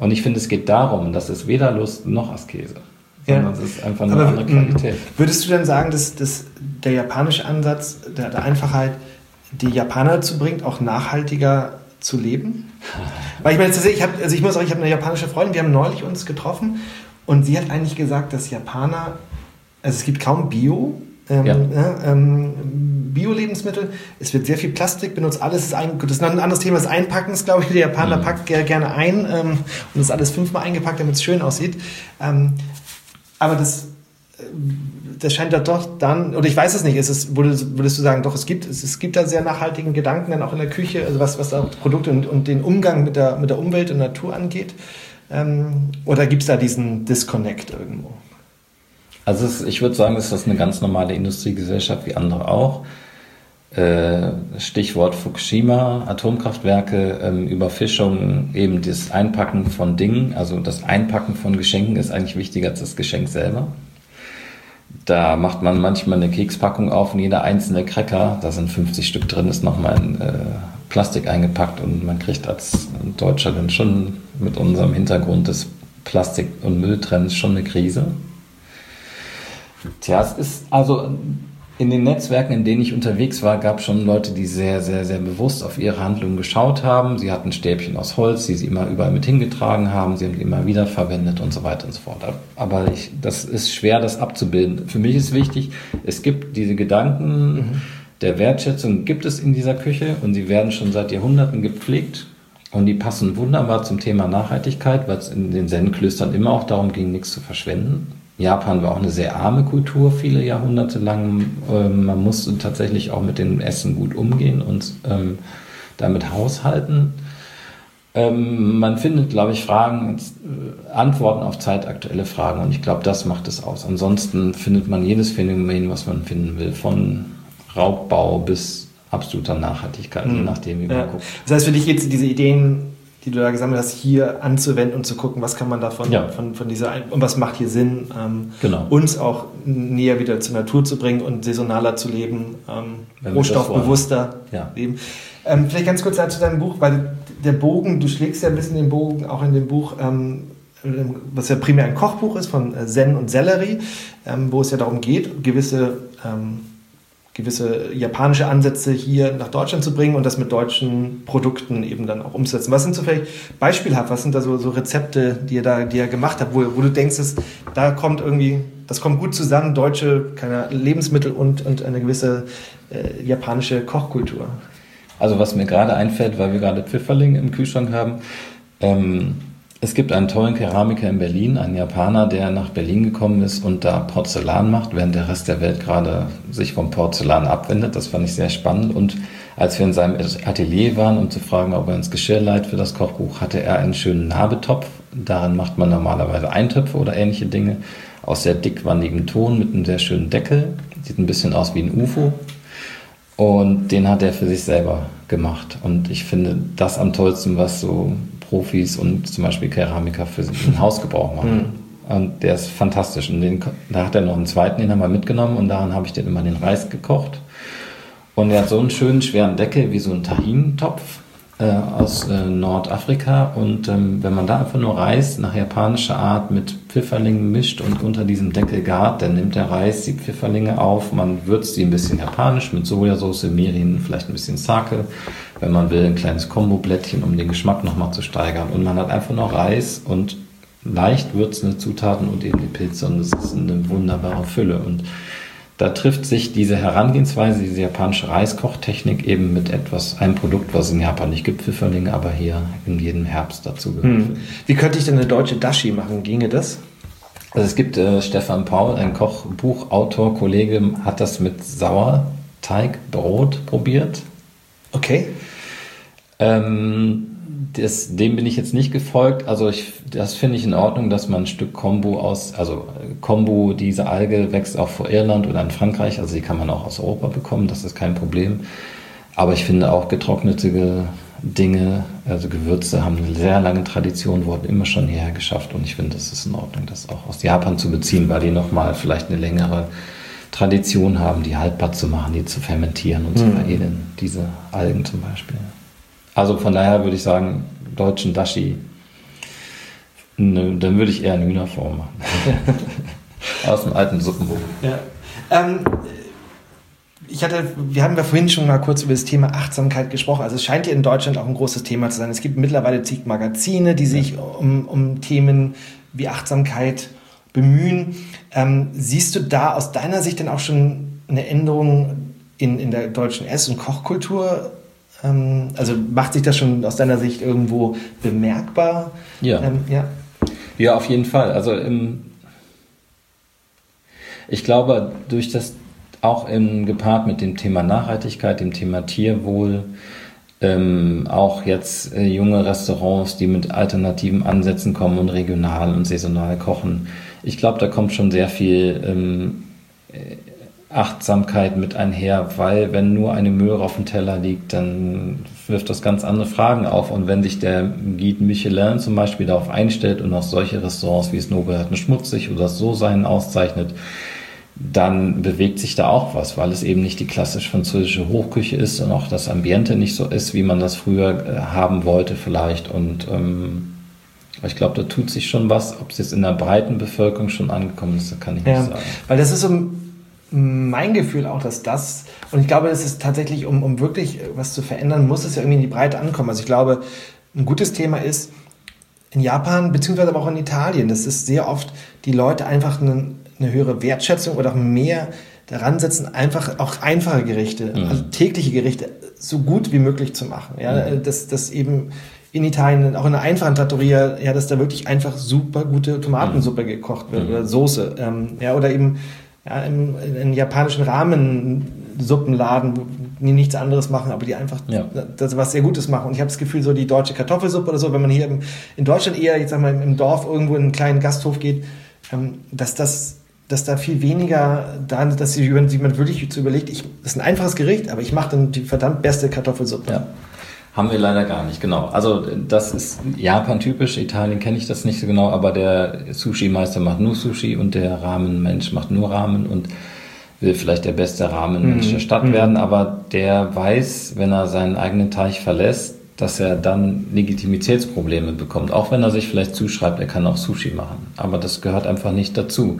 Und ich finde, es geht darum, dass es weder Lust noch Askese, sondern ja. es ist einfach eine Aber andere Qualität. Würdest du denn sagen, dass, dass der japanische Ansatz der, der Einfachheit die Japaner dazu bringt, auch nachhaltiger zu leben? Weil ich meine, ich habe, also ich muss auch, ich habe eine japanische Freundin, wir haben neulich uns getroffen und sie hat eigentlich gesagt, dass Japaner, also es gibt kaum Bio, ähm, ja. äh, ähm, Bio-Lebensmittel, es wird sehr viel Plastik benutzt, alles ist ein, das ist ein anderes Thema des Einpackens, glaube ich, der Japaner mhm. packt gerne ein ähm, und ist alles fünfmal eingepackt, damit es schön aussieht. Ähm, aber das, das scheint da doch dann, oder ich weiß es nicht, ist es, würdest, würdest du sagen, doch, es gibt, es, es gibt da sehr nachhaltigen Gedanken dann auch in der Küche, also was, was auch Produkte und, und den Umgang mit der, mit der Umwelt und Natur angeht, ähm, oder gibt es da diesen Disconnect irgendwo? Also es, ich würde sagen, es ist eine ganz normale Industriegesellschaft wie andere auch. Äh, Stichwort Fukushima, Atomkraftwerke, ähm, Überfischung, eben das Einpacken von Dingen, also das Einpacken von Geschenken ist eigentlich wichtiger als das Geschenk selber. Da macht man manchmal eine Kekspackung auf und jeder einzelne Cracker, da sind fünfzig Stück drin, ist nochmal in äh, Plastik eingepackt und man kriegt als Deutscher dann schon mit unserem Hintergrund des Plastik- und Mülltrends schon eine Krise. Tja, es ist also in den Netzwerken, in denen ich unterwegs war, gab es schon Leute, die sehr, sehr, sehr bewusst auf ihre Handlungen geschaut haben. Sie hatten Stäbchen aus Holz, die sie immer überall mit hingetragen haben. Sie haben die immer wieder verwendet und so weiter und so fort. Aber ich, das ist schwer, das abzubilden. Für mich ist wichtig, es gibt diese Gedanken mhm. der Wertschätzung, gibt es in dieser Küche und sie werden schon seit Jahrhunderten gepflegt. Und die passen wunderbar zum Thema Nachhaltigkeit, weil es in den Zen-Klöstern immer auch darum ging, nichts zu verschwenden. Japan war auch eine sehr arme Kultur, viele Jahrhunderte lang. Ähm, man musste tatsächlich auch mit dem Essen gut umgehen und ähm, damit haushalten. Ähm, man findet, glaube ich, Fragen, äh, Antworten auf zeitaktuelle Fragen und ich glaube, das macht es aus. Ansonsten findet man jedes Phänomen, was man finden will, von Raubbau bis absoluter Nachhaltigkeit, mhm. je nachdem, wie man ja. guckt. Das heißt für dich jetzt diese Ideen, die du da gesammelt hast, hier anzuwenden und zu gucken, was kann man davon, ja. von, von dieser, und was macht hier Sinn, ähm, genau. uns auch näher wieder zur Natur zu bringen und saisonaler zu leben, ähm, rohstoffbewusster ja. leben. Ähm, vielleicht ganz kurz zu deinem Buch, weil der Bogen, du schlägst ja ein bisschen den Bogen auch in dem Buch, ähm, was ja primär ein Kochbuch ist von Zen und Sellerie, ähm, wo es ja darum geht, gewisse ähm, gewisse japanische Ansätze hier nach Deutschland zu bringen und das mit deutschen Produkten eben dann auch umzusetzen. Was sind so vielleicht beispielhaft, was sind da so, so Rezepte, die ihr da die ihr gemacht habt, wo, wo du denkst, dass da kommt irgendwie, das kommt gut zusammen, deutsche keine Lebensmittel und, und eine gewisse äh, japanische Kochkultur? Also was mir gerade einfällt, weil wir gerade Pfifferling im Kühlschrank haben, ähm, es gibt einen tollen Keramiker in Berlin, einen Japaner, der nach Berlin gekommen ist und da Porzellan macht, während der Rest der Welt gerade sich vom Porzellan abwendet. Das fand ich sehr spannend. Und als wir in seinem Atelier waren, um zu fragen, ob er uns Geschirr leiht für das Kochbuch, hatte er einen schönen Nabetopf. Darin macht man normalerweise Eintöpfe oder ähnliche Dinge aus sehr dickwandigem Ton mit einem sehr schönen Deckel. Sieht ein bisschen aus wie ein U F O. Und den hat er für sich selber gemacht. Und ich finde das am tollsten, was so Profis und zum Beispiel Keramiker für sich im Hausgebrauch machen. Mhm. Und der ist fantastisch. Und den, da hat er noch einen zweiten, den haben wir mitgenommen und daran habe ich dann immer den Reis gekocht. Und er hat so einen schönen, schweren Deckel wie so ein Tahin-Topf äh, aus äh, Nordafrika. Und ähm, wenn man da einfach nur Reis nach japanischer Art mit Pfifferlingen mischt und unter diesem Deckel gart, dann nimmt der Reis die Pfifferlinge auf. Man würzt die ein bisschen japanisch mit Sojasauce, Mirin, vielleicht ein bisschen Sake. Wenn man will, ein kleines Kombo-Blättchen, um den Geschmack nochmal zu steigern. Und man hat einfach noch Reis und leicht würzende Zutaten und eben die Pilze. Und das ist eine wunderbare Fülle. Und da trifft sich diese Herangehensweise, diese japanische Reiskochtechnik eben mit etwas, einem Produkt, was es in Japan nicht gibt, Pfifferlinge, aber hier in jedem Herbst dazu gehört. Hm. Wie könnte ich denn eine deutsche Dashi machen? Ginge das? Also es gibt äh, Stefan Paul, ein Kochbuchautor, Kollege, hat das mit Sauerteigbrot probiert. Okay. Ähm, das, dem bin ich jetzt nicht gefolgt. Also ich, das finde ich in Ordnung, dass man ein Stück Kombu aus, also Kombu, diese Alge wächst auch vor Irland oder in Frankreich, also die kann man auch aus Europa bekommen, das ist kein Problem. Aber ich finde auch getrocknete Dinge, also Gewürze, haben eine sehr lange Tradition, wurden immer schon hierher geschafft und ich finde, das ist in Ordnung, das auch aus Japan zu beziehen, weil die nochmal vielleicht eine längere Tradition haben, die haltbar zu machen, die zu fermentieren und mhm. zu veredeln, diese Algen zum Beispiel. Also von daher würde ich sagen, deutschen Dashi Nö, dann würde ich eher eine Hühnerform machen. Aus dem alten Suppenbuch. Ja. Ähm, ich hatte, wir haben ja vorhin schon mal kurz über das Thema Achtsamkeit gesprochen. Also es scheint ja in Deutschland auch ein großes Thema zu sein. Es gibt mittlerweile zig Magazine, die sich um, um Themen wie Achtsamkeit bemühen. Ähm, siehst du da aus deiner Sicht denn auch schon eine Änderung in, in der deutschen Ess- und Kochkultur? Ähm, also macht sich das schon aus deiner Sicht irgendwo bemerkbar? Ja. Ähm, ja. Ja, auf jeden Fall. Also im, ich glaube, durch das auch in, gepaart mit dem Thema Nachhaltigkeit, dem Thema Tierwohl, ähm, auch jetzt äh, junge Restaurants, die mit alternativen Ansätzen kommen und regional und saisonal kochen. Ich glaube, da kommt schon sehr viel ähm, Achtsamkeit mit einher, weil wenn nur eine Möhre auf dem Teller liegt, dann wirft das ganz andere Fragen auf. Und wenn sich der Guide Michelin zum Beispiel darauf einstellt und auch solche Restaurants wie es Nobelgarten schmutzig oder so sein auszeichnet, dann bewegt sich da auch was, weil es eben nicht die klassisch französische Hochküche ist und auch das Ambiente nicht so ist, wie man das früher äh, haben wollte vielleicht. Und ähm, ich glaube, da tut sich schon was. Ob es jetzt in der breiten Bevölkerung schon angekommen ist, kann ich ja, nicht sagen. Weil das ist so mein Gefühl auch, dass das, und ich glaube, es ist tatsächlich, um, um wirklich was zu verändern, muss es ja irgendwie in die Breite ankommen. Also ich glaube, ein gutes Thema ist, in Japan, beziehungsweise aber auch in Italien, das ist sehr oft, die Leute einfach eine, eine höhere Wertschätzung oder auch mehr daran setzen, einfach auch einfache Gerichte, mhm. also tägliche Gerichte, so gut wie möglich zu machen. Ja, mhm. dass, dass eben in Italien, auch in einer einfachen Trattoria, ja, dass da wirklich einfach super gute Tomatensuppe mhm. gekocht wird, mhm. oder Soße, ähm, ja, oder eben ja, im, in japanischen Ramen-Suppenladen, die nichts anderes machen, aber die einfach ja. das was sehr Gutes machen. Und ich habe das Gefühl, so die deutsche Kartoffelsuppe oder so, wenn man hier im, in Deutschland eher, jetzt sag mal, im Dorf irgendwo in einen kleinen Gasthof geht, ähm, dass das, dass da viel weniger da, dass sich jemand wirklich zu überlegt, ich, das ist ein einfaches Gericht, aber ich mache dann die verdammt beste Kartoffelsuppe. Ja. Haben wir leider gar nicht, genau. Also das ist Japan-typisch, Italien kenne ich das nicht so genau, aber der Sushi-Meister macht nur Sushi und der Ramen-Mensch macht nur Ramen und will vielleicht der beste Ramen-Mensch mhm. der Stadt mhm. werden, aber der weiß, wenn er seinen eigenen Teich verlässt, dass er dann Legitimitätsprobleme bekommt, auch wenn er sich vielleicht zuschreibt, er kann auch Sushi machen, aber das gehört einfach nicht dazu.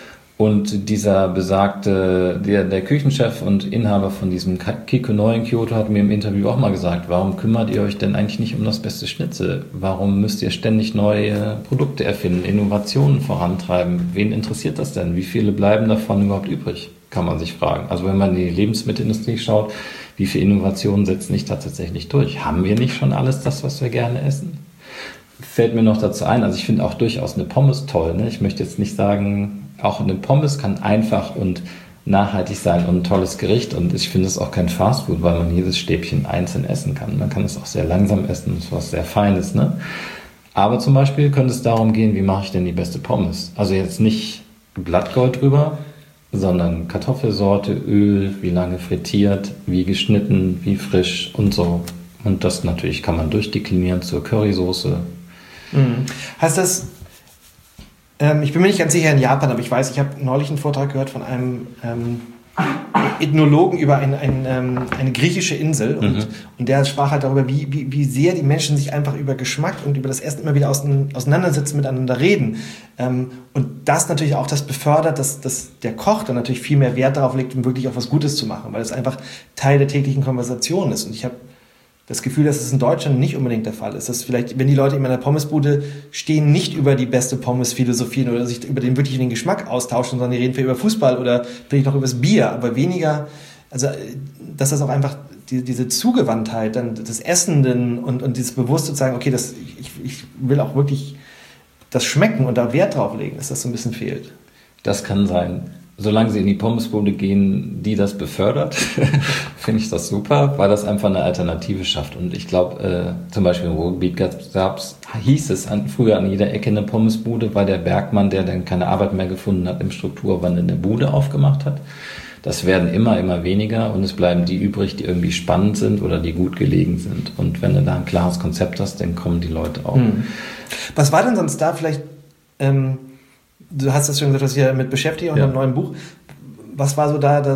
Und dieser besagte, der, der Küchenchef und Inhaber von diesem Kikkono in Kyoto hat mir im Interview auch mal gesagt, warum kümmert ihr euch denn eigentlich nicht um das beste Schnitzel? Warum müsst ihr ständig neue Produkte erfinden, Innovationen vorantreiben? Wen interessiert das denn? Wie viele bleiben davon überhaupt übrig? Kann man sich fragen. Also wenn man in die Lebensmittelindustrie schaut, wie viele Innovationen setzen sich da tatsächlich durch? Haben wir nicht schon alles das, was wir gerne essen? Fällt mir noch dazu ein, also ich finde auch durchaus eine Pommes toll. Ne? Ich möchte jetzt nicht sagen, auch eine Pommes kann einfach und nachhaltig sein und ein tolles Gericht. Und ich finde es auch kein Fastfood, weil man jedes Stäbchen einzeln essen kann. Man kann es auch sehr langsam essen, das ist was sehr Feines. Ne? Aber zum Beispiel könnte es darum gehen, wie mache ich denn die beste Pommes? Also jetzt nicht Blattgold drüber, sondern Kartoffelsorte, Öl, wie lange frittiert, wie geschnitten, wie frisch und so. Und das natürlich kann man durchdeklinieren zur Currysoße. Mhm. Heißt das, ähm, ich bin mir nicht ganz sicher in Japan, aber ich weiß, ich habe neulich einen Vortrag gehört von einem ähm, Ethnologen über ein, ein, ähm, eine griechische Insel und, mhm. und der sprach halt darüber, wie, wie, wie sehr die Menschen sich einfach über Geschmack und über das Essen immer wieder auseinandersetzen, miteinander reden. Ähm, und das natürlich auch das befördert, dass, dass der Koch dann natürlich viel mehr Wert darauf legt, um wirklich auch was Gutes zu machen, weil es einfach Teil der täglichen Konversation ist. Und ich habe das Gefühl, dass es in Deutschland nicht unbedingt der Fall ist. Dass vielleicht, wenn die Leute in meiner Pommesbude stehen, nicht über die beste Pommes philosophieren oder sich über den wirklich den Geschmack austauschen, sondern die reden vielleicht über Fußball oder vielleicht noch über das Bier, aber weniger, also dass das auch einfach die, diese Zugewandtheit dann des Essenden und, und dieses Bewusste zu sagen, okay, das, ich, ich will auch wirklich das schmecken und da Wert drauf legen, dass das so ein bisschen fehlt. Das kann sein. Solange sie in die Pommesbude gehen, die das befördert, finde ich das super, weil das einfach eine Alternative schafft. Und ich glaube, äh, zum Beispiel im Ruhrgebiet gab's, hieß es an, früher an jeder Ecke eine Pommesbude, weil der Bergmann, der dann keine Arbeit mehr gefunden hat, im Strukturwandel eine Bude aufgemacht hat. Das werden immer, immer weniger und es bleiben die übrig, die irgendwie spannend sind oder die gut gelegen sind. Und wenn du da ein klares Konzept hast, dann kommen die Leute auch. Hm. Was war denn sonst da vielleicht... Ähm Du hast das schon gesagt, dass ich ja mit beschäftige und ja. einem neuen Buch. Was war so da, da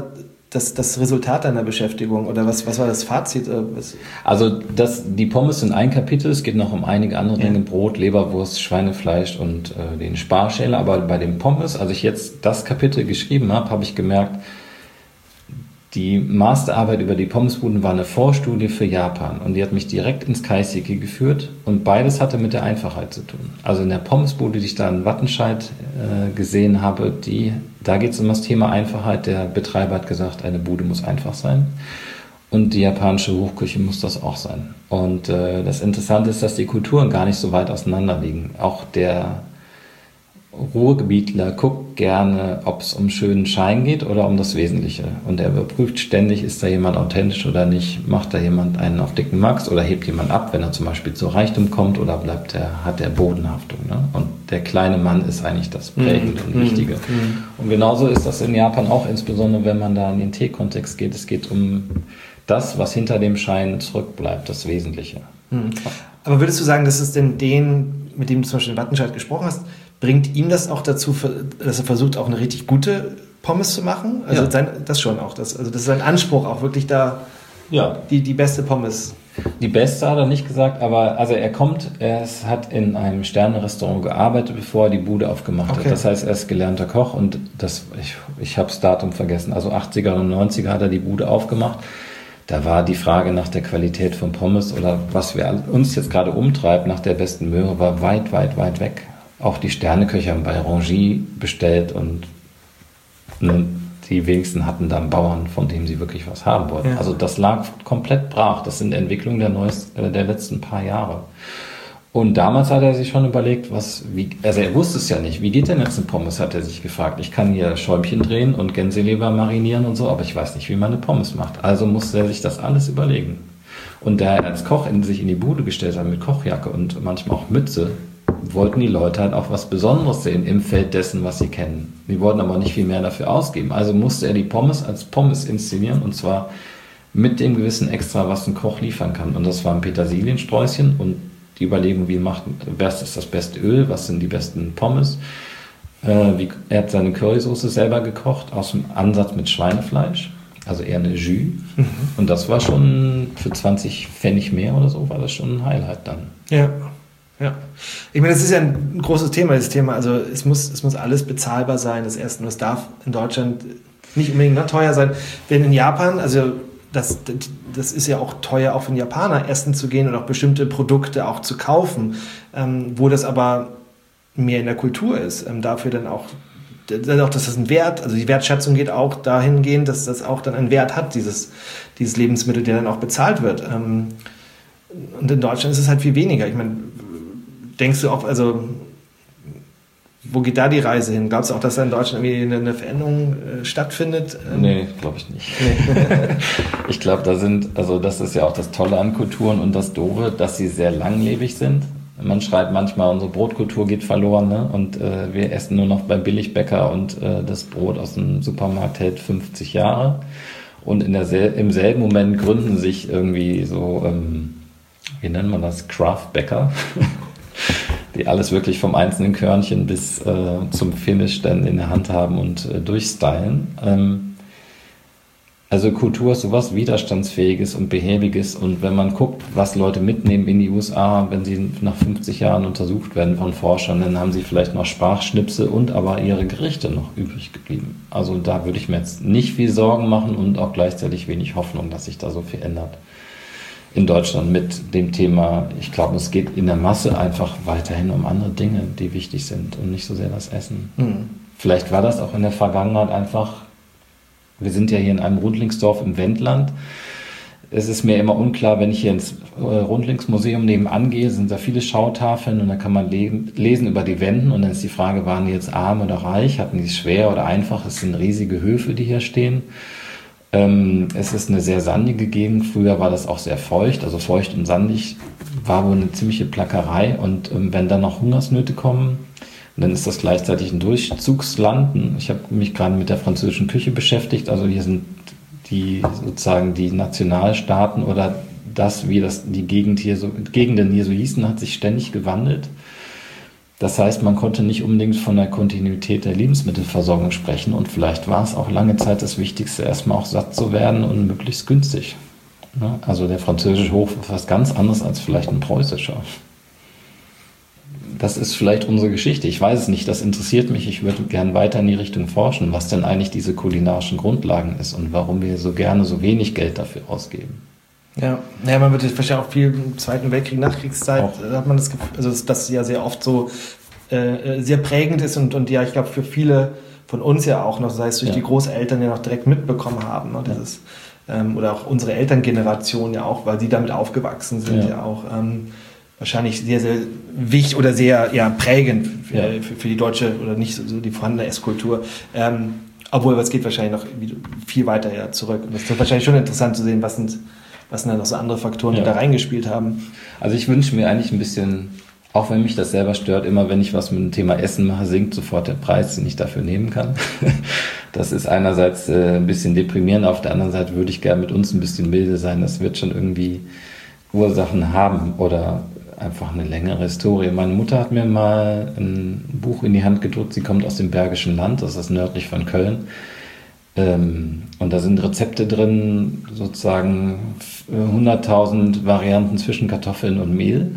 das, das Resultat deiner Beschäftigung oder was, was war das Fazit? Was? Also das, die Pommes sind ein Kapitel, es geht noch um einige andere Dinge, Ja. Brot, Leberwurst, Schweinefleisch und äh, den Sparschäler, aber bei den Pommes, als ich jetzt das Kapitel geschrieben habe, habe ich gemerkt, die Masterarbeit über die Pommesbuden war eine Vorstudie für Japan und die hat mich direkt ins Kaiseki geführt und beides hatte mit der Einfachheit zu tun. Also in der Pommesbude, die ich da in Wattenscheid äh, gesehen habe, die, da geht es um das Thema Einfachheit. Der Betreiber hat gesagt, eine Bude muss einfach sein und die japanische Hochküche muss das auch sein. Und äh, das Interessante ist, dass die Kulturen gar nicht so weit auseinander liegen. Auch der Ruhrgebietler guckt gerne, ob es um schönen Schein geht oder um das Wesentliche. Und er überprüft ständig, ist da jemand authentisch oder nicht, macht da jemand einen auf dicken Max oder hebt jemand ab, wenn er zum Beispiel zu Reichtum kommt oder bleibt er, hat er Bodenhaftung. Ne? Und der kleine Mann ist eigentlich das Prägende Mhm. und Wichtige. Mhm. Und genauso ist das in Japan auch, insbesondere wenn man da in den Tee-Kontext geht. Es geht um das, was hinter dem Schein zurückbleibt, das Wesentliche. Mhm. Aber würdest du sagen, dass es denn den, mit dem du zum Beispiel in Wattenscheid gesprochen hast, bringt ihm das auch dazu, dass er versucht, auch eine richtig gute Pommes zu machen? Also Ja. sein, das schon auch. Das, also das ist sein Anspruch, auch wirklich da Ja. die, die beste Pommes. Die beste hat er nicht gesagt, aber also er kommt, er ist, hat in einem Sterne-Restaurant gearbeitet, bevor er die Bude aufgemacht Okay. hat. Das heißt, er ist gelernter Koch und das, ich, ich habe das Datum vergessen. Also achtziger und neunziger hat er die Bude aufgemacht. Da war die Frage nach der Qualität von Pommes oder was wir uns jetzt gerade umtreibt, nach der besten Möhre, war weit, weit, weit weg. Auch die Sterneköche haben bei Rangy bestellt und ne, die wenigsten hatten da einen Bauern, von dem sie wirklich was haben wollten. Ja. Also das lag komplett brach. Das sind Entwicklungen der, neuest, äh, der letzten paar Jahre. Und damals hat er sich schon überlegt, was, wie, also er wusste es ja nicht. Wie geht denn jetzt ein Pommes, hat er sich gefragt. Ich kann hier Schäumchen drehen und Gänseleber marinieren und so, aber ich weiß nicht, wie man eine Pommes macht. Also musste er sich das alles überlegen. Und da er als Koch in sich in die Bude gestellt hat mit Kochjacke und manchmal auch Mütze, wollten die Leute halt auch was Besonderes sehen im Feld dessen, was sie kennen. Die wollten aber nicht viel mehr dafür ausgeben. Also musste er die Pommes als Pommes inszenieren und zwar mit dem gewissen Extra, was ein Koch liefern kann. Und das waren Petersiliensträußchen und die Überlegung, wie macht, was ist das beste Öl, was sind die besten Pommes. Äh, wie, er hat seine Currysoße selber gekocht, aus dem Ansatz mit Schweinefleisch, also eher eine Jus. Mhm. Und das war schon für zwanzig Pfennig mehr oder so, war das schon ein Highlight dann. Ja. Ja, ich meine, das ist ja ein großes Thema, das Thema. Also es muss, es muss alles bezahlbar sein, das Erste. Und es darf in Deutschland nicht unbedingt noch teuer sein. Denn in Japan, also das, das ist ja auch teuer, auch für einen Japaner essen zu gehen und auch bestimmte Produkte auch zu kaufen, ähm, wo das aber mehr in der Kultur ist. Ähm, dafür dann auch, dann auch, dass das ein Wert, also die Wertschätzung geht auch dahingehend, dass das auch dann einen Wert hat, dieses, dieses Lebensmittel, der dann auch bezahlt wird. Ähm, und in Deutschland ist es halt viel weniger. Ich meine, denkst du auch, also wo geht da die Reise hin? Glaubst du auch, dass da in Deutschland irgendwie eine, eine Veränderung äh, stattfindet? Ähm, nee, glaube ich nicht. Nee. Ich glaube, da sind, also das ist ja auch das Tolle an Kulturen und das Doofe, dass sie sehr langlebig sind. Man schreibt manchmal, unsere Brotkultur geht verloren, ne? Und äh, wir essen nur noch beim Billigbäcker und äh, das Brot aus dem Supermarkt hält fünfzig Jahre. Und in der sel- im selben Moment gründen sich irgendwie so, ähm, wie nennt man das, Craft-Bäcker, die alles wirklich vom einzelnen Körnchen bis äh, zum Finish dann in der Hand haben und äh, durchstylen. Ähm, also Kultur ist sowas Widerstandsfähiges und Behäbiges und wenn man guckt, was Leute mitnehmen in die U S A, wenn sie nach fünfzig Jahren untersucht werden von Forschern, dann haben sie vielleicht noch Sprachschnipsel und aber ihre Gerichte noch übrig geblieben. Also da würde ich mir jetzt nicht viel Sorgen machen und auch gleichzeitig wenig Hoffnung, dass sich da so viel ändert. In Deutschland mit dem Thema, ich glaube, es geht in der Masse einfach weiterhin um andere Dinge, die wichtig sind und nicht so sehr das Essen. Mhm. Vielleicht war das auch in der Vergangenheit einfach, wir sind ja hier in einem Rundlingsdorf im Wendland. Es ist mir immer unklar, wenn ich hier ins Rundlingsmuseum nebenan gehe, sind da viele Schautafeln und da kann man lesen über die Wenden und dann ist die Frage, waren die jetzt arm oder reich, hatten die es schwer oder einfach? Es sind riesige Höfe, die hier stehen. Ähm, es ist eine sehr sandige Gegend. Früher war das auch sehr feucht, also feucht und sandig war wohl eine ziemliche Plackerei. Und ähm, wenn dann noch Hungersnöte kommen, dann ist das gleichzeitig ein Durchzugsland. Ich habe mich gerade mit der französischen Küche beschäftigt. Also hier sind die sozusagen die Nationalstaaten oder das, wie das die Gegend hier so, Gegenden hier so hießen, hat sich ständig gewandelt. Das heißt, man konnte nicht unbedingt von der Kontinuität der Lebensmittelversorgung sprechen und vielleicht war es auch lange Zeit das Wichtigste, erstmal auch satt zu werden und möglichst günstig. Also der französische Hof ist was ganz anderes als vielleicht ein preußischer. Das ist vielleicht unsere Geschichte. Ich weiß es nicht, das interessiert mich. Ich würde gerne weiter in die Richtung forschen, was denn eigentlich diese kulinarischen Grundlagen ist und warum wir so gerne so wenig Geld dafür ausgeben. Ja, naja, man wird jetzt wahrscheinlich auch viel im Zweiten Weltkrieg, Nachkriegszeit, auch. Da hat man das Gefühl, also dass das ja sehr oft so äh, sehr prägend ist und, und ja, ich glaube für viele von uns ja auch noch, sei es durch ja. die Großeltern ja noch direkt mitbekommen haben, ne, dieses, ähm, oder auch unsere Elterngeneration ja auch, weil sie damit aufgewachsen sind, ja, ja auch ähm, wahrscheinlich sehr, sehr wichtig oder sehr ja, prägend für, ja. für, für die deutsche oder nicht so, so die vorhandene Esskultur. Ähm, obwohl, es geht wahrscheinlich noch viel weiter ja, zurück. Und es ist wahrscheinlich schon interessant zu sehen, was sind was sind da noch so andere Faktoren, die ja. da reingespielt haben. Also ich wünsche mir eigentlich ein bisschen, auch wenn mich das selber stört, immer wenn ich was mit dem Thema Essen mache, sinkt sofort der Preis, den ich dafür nehmen kann. Das ist einerseits äh, ein bisschen deprimierend, auf der anderen Seite würde ich gerne mit uns ein bisschen milde sein. Das wird schon irgendwie Ursachen haben oder einfach eine längere Historie. Meine Mutter hat mir mal ein Buch in die Hand gedrückt, sie kommt aus dem Bergischen Land, das ist nördlich von Köln. Und da sind Rezepte drin, sozusagen hunderttausend Varianten zwischen Kartoffeln und Mehl.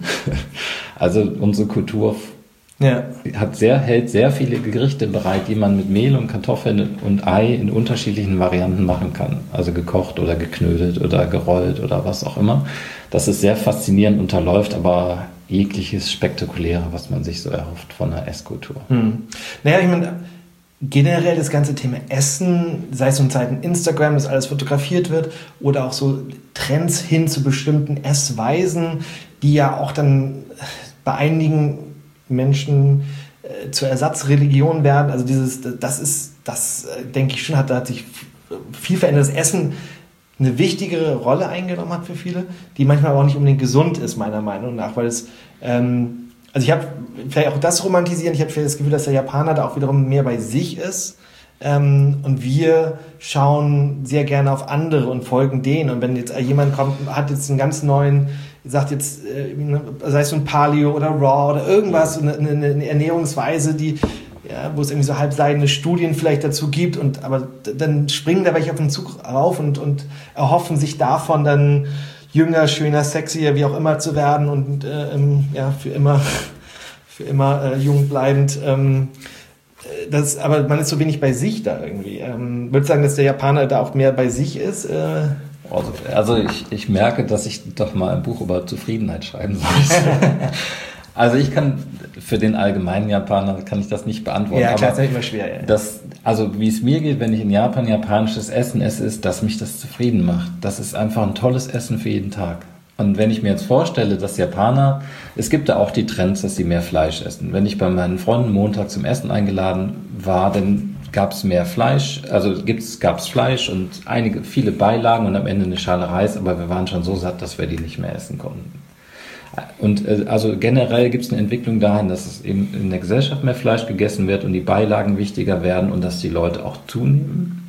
Also unsere Kultur ja. hat sehr, hält sehr viele Gerichte bereit, die man mit Mehl und Kartoffeln und Ei in unterschiedlichen Varianten machen kann. Also gekocht oder geknödelt oder gerollt oder was auch immer. Das ist sehr faszinierend, unterläuft aber jegliches Spektakuläre, was man sich so erhofft von einer Esskultur. Hm. Naja, ich meine, generell das ganze Thema Essen, sei es in Zeiten Instagram, dass alles fotografiert wird, oder auch so Trends hin zu bestimmten Essweisen, die ja auch dann bei einigen Menschen äh, zur Ersatzreligion werden. Also dieses, das ist, das äh, denke ich schon, hat, da hat sich viel verändert. Das Essen eine wichtigere Rolle eingenommen hat für viele, die manchmal auch nicht unbedingt gesund ist, meiner Meinung nach, weil es ähm, also ich habe vielleicht auch das romantisieren, ich habe das Gefühl, dass der Japaner da auch wiederum mehr bei sich ist ähm, und wir schauen sehr gerne auf andere und folgen denen. Und wenn jetzt jemand kommt, hat jetzt einen ganz neuen, sagt jetzt, äh, sei es so ein Paleo oder Raw oder irgendwas, eine, eine, eine Ernährungsweise, die, ja, wo es irgendwie so halbseidene Studien vielleicht dazu gibt, und aber dann springen da welche auf den Zug rauf und, und erhoffen sich davon dann jünger, schöner, sexier, wie auch immer zu werden und äh, ähm, ja, für immer, für immer äh, jung bleibend. Ähm, das, aber man ist so wenig bei sich da irgendwie. Ähm, würdest du sagen, dass der Japaner da auch mehr bei sich ist? Äh? Also, also ich, ich merke, dass ich doch mal ein Buch über Zufriedenheit schreiben sollte. Also ich kann, für den allgemeinen Japaner kann ich das nicht beantworten. Ja, klar, aber ist immer schwer. Ja. Das, also wie es mir geht, wenn ich in Japan japanisches Essen esse, ist, dass mich das zufrieden macht. Das ist einfach ein tolles Essen für jeden Tag. Und wenn ich mir jetzt vorstelle, dass Japaner, es gibt da auch die Trends, dass sie mehr Fleisch essen. Wenn ich bei meinen Freunden Montag zum Essen eingeladen war, dann gab es mehr Fleisch, also gab es Fleisch und einige, viele Beilagen und am Ende eine Schale Reis, aber wir waren schon so satt, dass wir die nicht mehr essen konnten. Und also generell gibt es eine Entwicklung dahin, dass es eben in der Gesellschaft mehr Fleisch gegessen wird und die Beilagen wichtiger werden und dass die Leute auch zunehmen.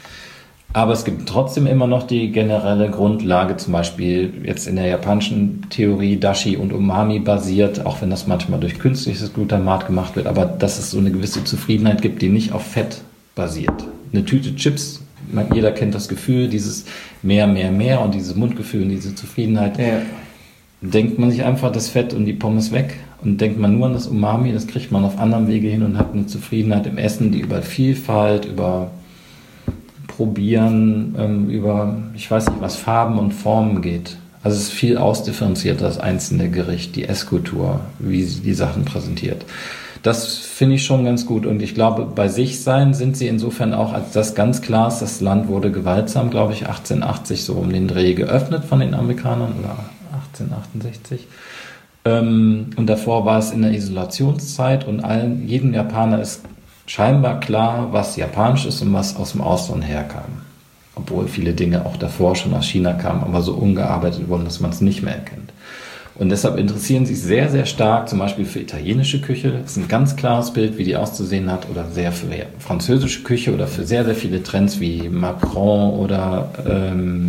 Aber es gibt trotzdem immer noch die generelle Grundlage, zum Beispiel jetzt in der japanischen Theorie Dashi und Umami basiert, auch wenn das manchmal durch künstliches Glutamat gemacht wird, aber dass es so eine gewisse Zufriedenheit gibt, die nicht auf Fett basiert. Eine Tüte Chips, jeder kennt das Gefühl, dieses mehr, mehr, mehr und dieses Mundgefühl und diese Zufriedenheit. Ja. Denkt man sich einfach das Fett und die Pommes weg und denkt man nur an das Umami, das kriegt man auf anderem Wege hin und hat eine Zufriedenheit im Essen, die über Vielfalt, über Probieren, ähm, über, ich weiß nicht, was Farben und Formen geht. Also es ist viel ausdifferenzierter, das einzelne Gericht, die Esskultur, wie sie die Sachen präsentiert. Das finde ich schon ganz gut und ich glaube, bei sich sein sind sie insofern auch, als das ganz klar ist, das Land wurde gewaltsam, glaube ich, achtzehnhundertachtzig so um den Dreh geöffnet von den Amerikanern oder achtzehnhundertachtundsechzig. Ähm, und davor war es in der Isolationszeit und allen, jedem Japaner ist scheinbar klar, was japanisch ist und was aus dem Ausland herkam. Obwohl viele Dinge auch davor schon aus China kamen, aber so ungearbeitet wurden, dass man es nicht mehr erkennt. Und deshalb interessieren sie sich sehr, sehr stark, zum Beispiel für italienische Küche. Das ist ein ganz klares Bild, wie die auszusehen hat, oder sehr für französische Küche oder für sehr, sehr viele Trends wie Macron oder ähm,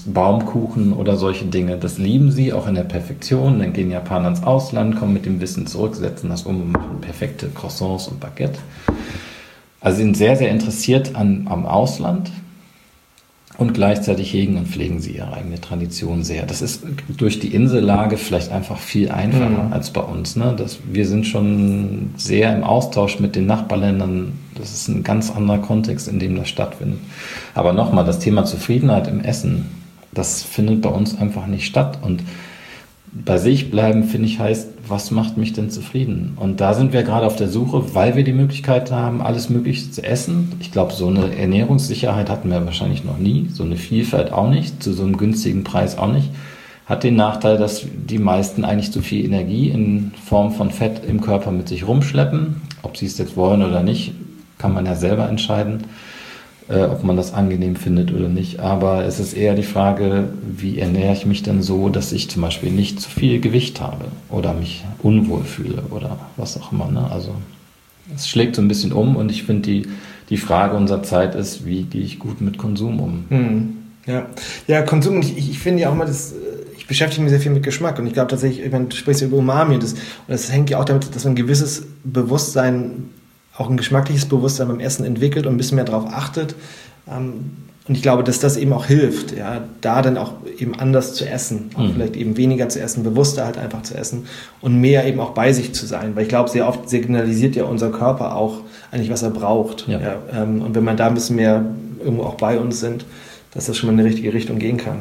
Baumkuchen oder solche Dinge. Das lieben sie, auch in der Perfektion. Dann gehen Japaner ins Ausland, kommen mit dem Wissen zurück, setzen das um und machen perfekte Croissants und Baguette. Also sie sind sehr, sehr interessiert an, am Ausland und gleichzeitig hegen und pflegen sie ihre eigene Tradition sehr. Das ist durch die Insellage vielleicht einfach viel einfacher mhm. als bei uns. Ne? Das, wir sind schon sehr im Austausch mit den Nachbarländern. Das ist ein ganz anderer Kontext, in dem das stattfindet. Aber nochmal, das Thema Zufriedenheit im Essen, das findet bei uns einfach nicht statt. Und bei sich bleiben, finde ich, heißt, was macht mich denn zufrieden? Und da sind wir gerade auf der Suche, weil wir die Möglichkeit haben, alles Mögliche zu essen. Ich glaube, so eine Ernährungssicherheit hatten wir wahrscheinlich noch nie, so eine Vielfalt auch nicht, zu so einem günstigen Preis auch nicht. Hat den Nachteil, dass die meisten eigentlich zu viel Energie in Form von Fett im Körper mit sich rumschleppen. Ob sie es jetzt wollen oder nicht, kann man ja selber entscheiden, äh, ob man das angenehm findet oder nicht. Aber es ist eher die Frage, wie ernähre ich mich denn so, dass ich zum Beispiel nicht zu viel Gewicht habe oder mich unwohl fühle oder was auch immer. Ne? Also es schlägt so ein bisschen um und ich finde, die, die Frage unserer Zeit ist, wie gehe ich gut mit Konsum um? Hm. Ja. ja, Konsum, ich, ich finde ja auch mal, das, ich beschäftige mich sehr viel mit Geschmack und ich glaube tatsächlich, wenn du sprichst über Umami und das, und das hängt ja auch damit, dass man ein gewisses Bewusstsein, auch ein geschmackliches Bewusstsein beim Essen entwickelt und ein bisschen mehr darauf achtet. Und ich glaube, dass das eben auch hilft, ja, da dann auch eben anders zu essen, auch mhm. vielleicht eben weniger zu essen, bewusster halt einfach zu essen und mehr eben auch bei sich zu sein. Weil ich glaube, sehr oft signalisiert ja unser Körper auch eigentlich, was er braucht. Ja. Ja, und wenn man da ein bisschen mehr irgendwo auch bei uns sind, dass das schon mal in die richtige Richtung gehen kann.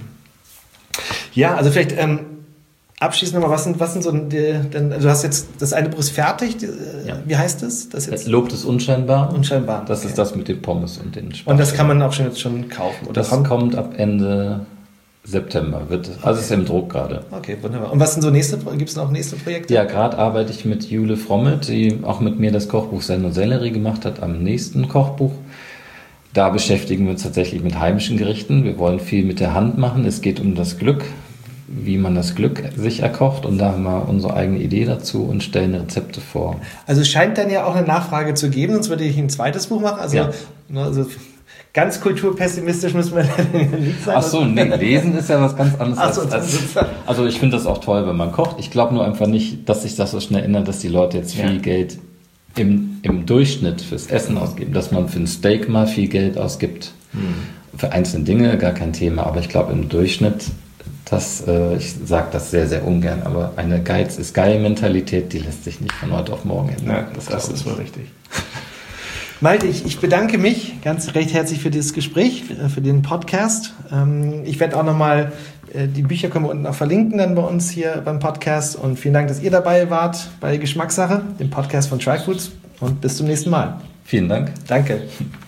Ja, also vielleicht ähm, abschließend nochmal, was sind, was sind so die, denn, also du hast jetzt das eine Buch ist fertig, die, ja. Wie heißt das? Das jetzt Lob des Unscheinbaren. Unscheinbar. Das okay. ist das mit den Pommes und den Spargeln. Und das kann man auch schon jetzt schon kaufen, oder? Das kommt, kommt ab Ende September. Wird, also okay. Ist im Druck gerade. Okay, wunderbar. Und was sind so nächste, gibt es noch nächste Projekte? Ja, gerade arbeite ich mit Jule Frommelt, die auch mit mir das Kochbuch Senn und Sellerie gemacht hat, am nächsten Kochbuch. Da beschäftigen wir uns tatsächlich mit heimischen Gerichten. Wir wollen viel mit der Hand machen. Es geht um das Glück, wie man das Glück sich erkocht. Und da haben wir unsere eigene Idee dazu und stellen Rezepte vor. Also es scheint dann ja auch eine Nachfrage zu geben, sonst würde ich ein zweites Buch machen. Also, ja. also ganz kulturpessimistisch müssen wir nicht sein. Ach so, nee, lesen ist ja was ganz anderes. Ach so, als, als, also ich finde das auch toll, wenn man kocht. Ich glaube nur einfach nicht, dass sich das so schnell ändert, dass die Leute jetzt viel ja. Geld Im, im Durchschnitt fürs Essen ausgeben, dass man für ein Steak mal viel Geld ausgibt. Hm. Für einzelne Dinge gar kein Thema, aber ich glaube im Durchschnitt, das, äh, ich sage das sehr, sehr ungern, aber eine Geiz ist geil Mentalität, die lässt sich nicht von heute auf morgen ändern. Ja, das, das ist wohl richtig. Malte, ich, ich bedanke mich ganz recht herzlich für dieses Gespräch, für den Podcast. Ähm, ich werde auch nochmal die Bücher können wir unten auch verlinken dann bei uns hier beim Podcast. Und vielen Dank, dass ihr dabei wart bei Geschmackssache, dem Podcast von Try Foods. Und bis zum nächsten Mal. Vielen Dank. Danke.